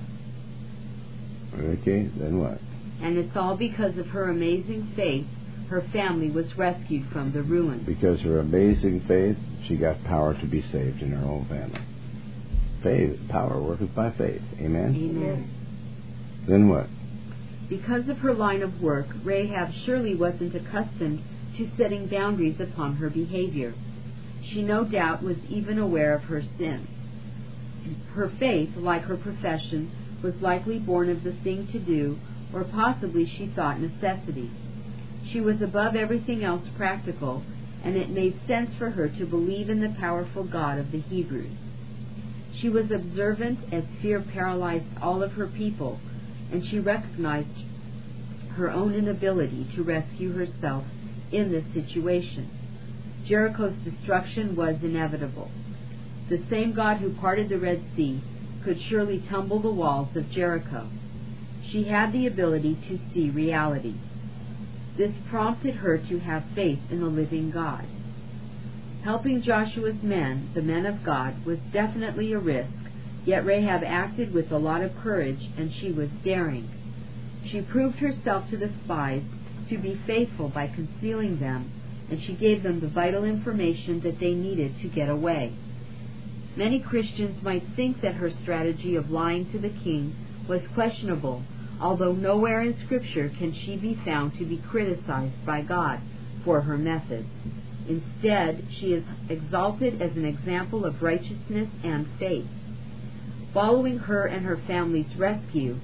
Okay, then what? And it's all because of her amazing faith, her family was rescued from the ruins. Because her amazing faith, she got power to be saved in her own family. Faith, power worketh by faith. Amen? Amen. Then what? Because of her line of work, Rahab surely wasn't accustomed to setting boundaries upon her behavior. She no doubt was even aware of her sin. Her faith, like her profession, was likely born of the thing to do, or possibly she thought necessity. She was above everything else practical, and it made sense for her to believe in the powerful God of the Hebrews. She was observant as fear paralyzed all of her people, and she recognized her own inability to rescue herself in this situation. Jericho's destruction was inevitable. The same God who parted the Red Sea could surely tumble the walls of Jericho. She had the ability to see reality. This prompted her to have faith in the living God. Helping Joshua's men, the men of God, was definitely a risk, yet Rahab acted with a lot of courage, and she was daring. She proved herself to the spies to be faithful by concealing them, and she gave them the vital information that they needed to get away. Many Christians might think that her strategy of lying to the king was questionable, although nowhere in Scripture can she be found to be criticized by God for her methods. Instead, she is exalted as an example of righteousness and faith. Following her and her family's rescue,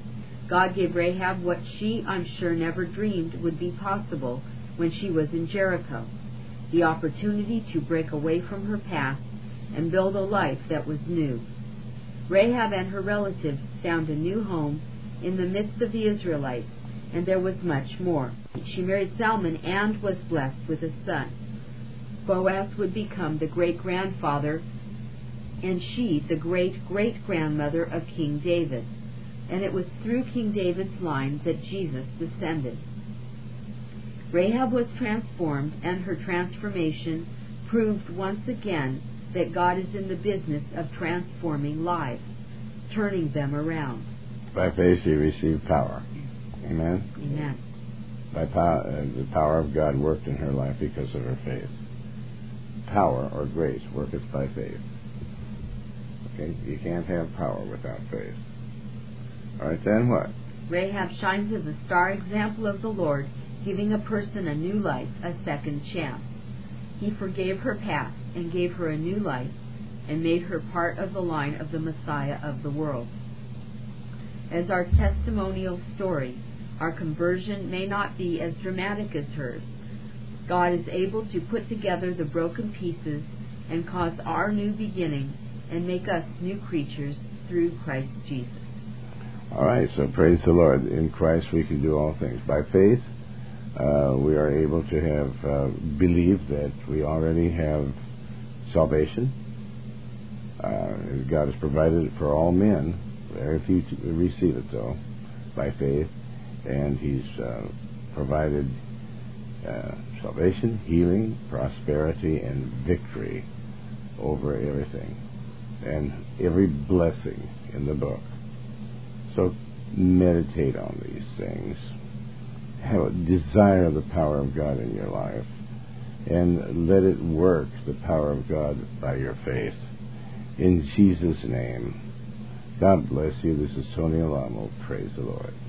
God gave Rahab what she, I'm sure, never dreamed would be possible when she was in Jericho, the opportunity to break away from her past and build a life that was new. Rahab and her relatives found a new home in the midst of the Israelites, and there was much more. She married Salmon and was blessed with a son. Boaz would become the great-grandfather, and she the great-great-grandmother of King David, and it was through King David's line that Jesus descended. Rahab was transformed, and her transformation proved once again that God is in the business of transforming lives, turning them around. By faith she received power. Amen? Amen. The power of God worked in her life because of her faith. Power or grace worketh by faith. Okay? You can't have power without faith. All right, then what? Rahab shines as a star example of the Lord, giving a person a new life, a second chance. He forgave her past and gave her a new life and made her part of the line of the Messiah of the world. As our testimonial story, our conversion may not be as dramatic as hers. God is able to put together the broken pieces and cause our new beginning and make us new creatures through Christ Jesus. All right, so praise the Lord. In Christ we can do all things. By faith, we are able to have believe that we already have salvation. God has provided it for all men. Very few receive it, though, by faith. And He's provided salvation, healing, prosperity, and victory over everything. And every blessing in the book. So meditate on these things. Desire the power of God in your life. And let it work, the power of God, by your faith. In Jesus' name. God bless you. This is Tony Alamo. Praise the Lord.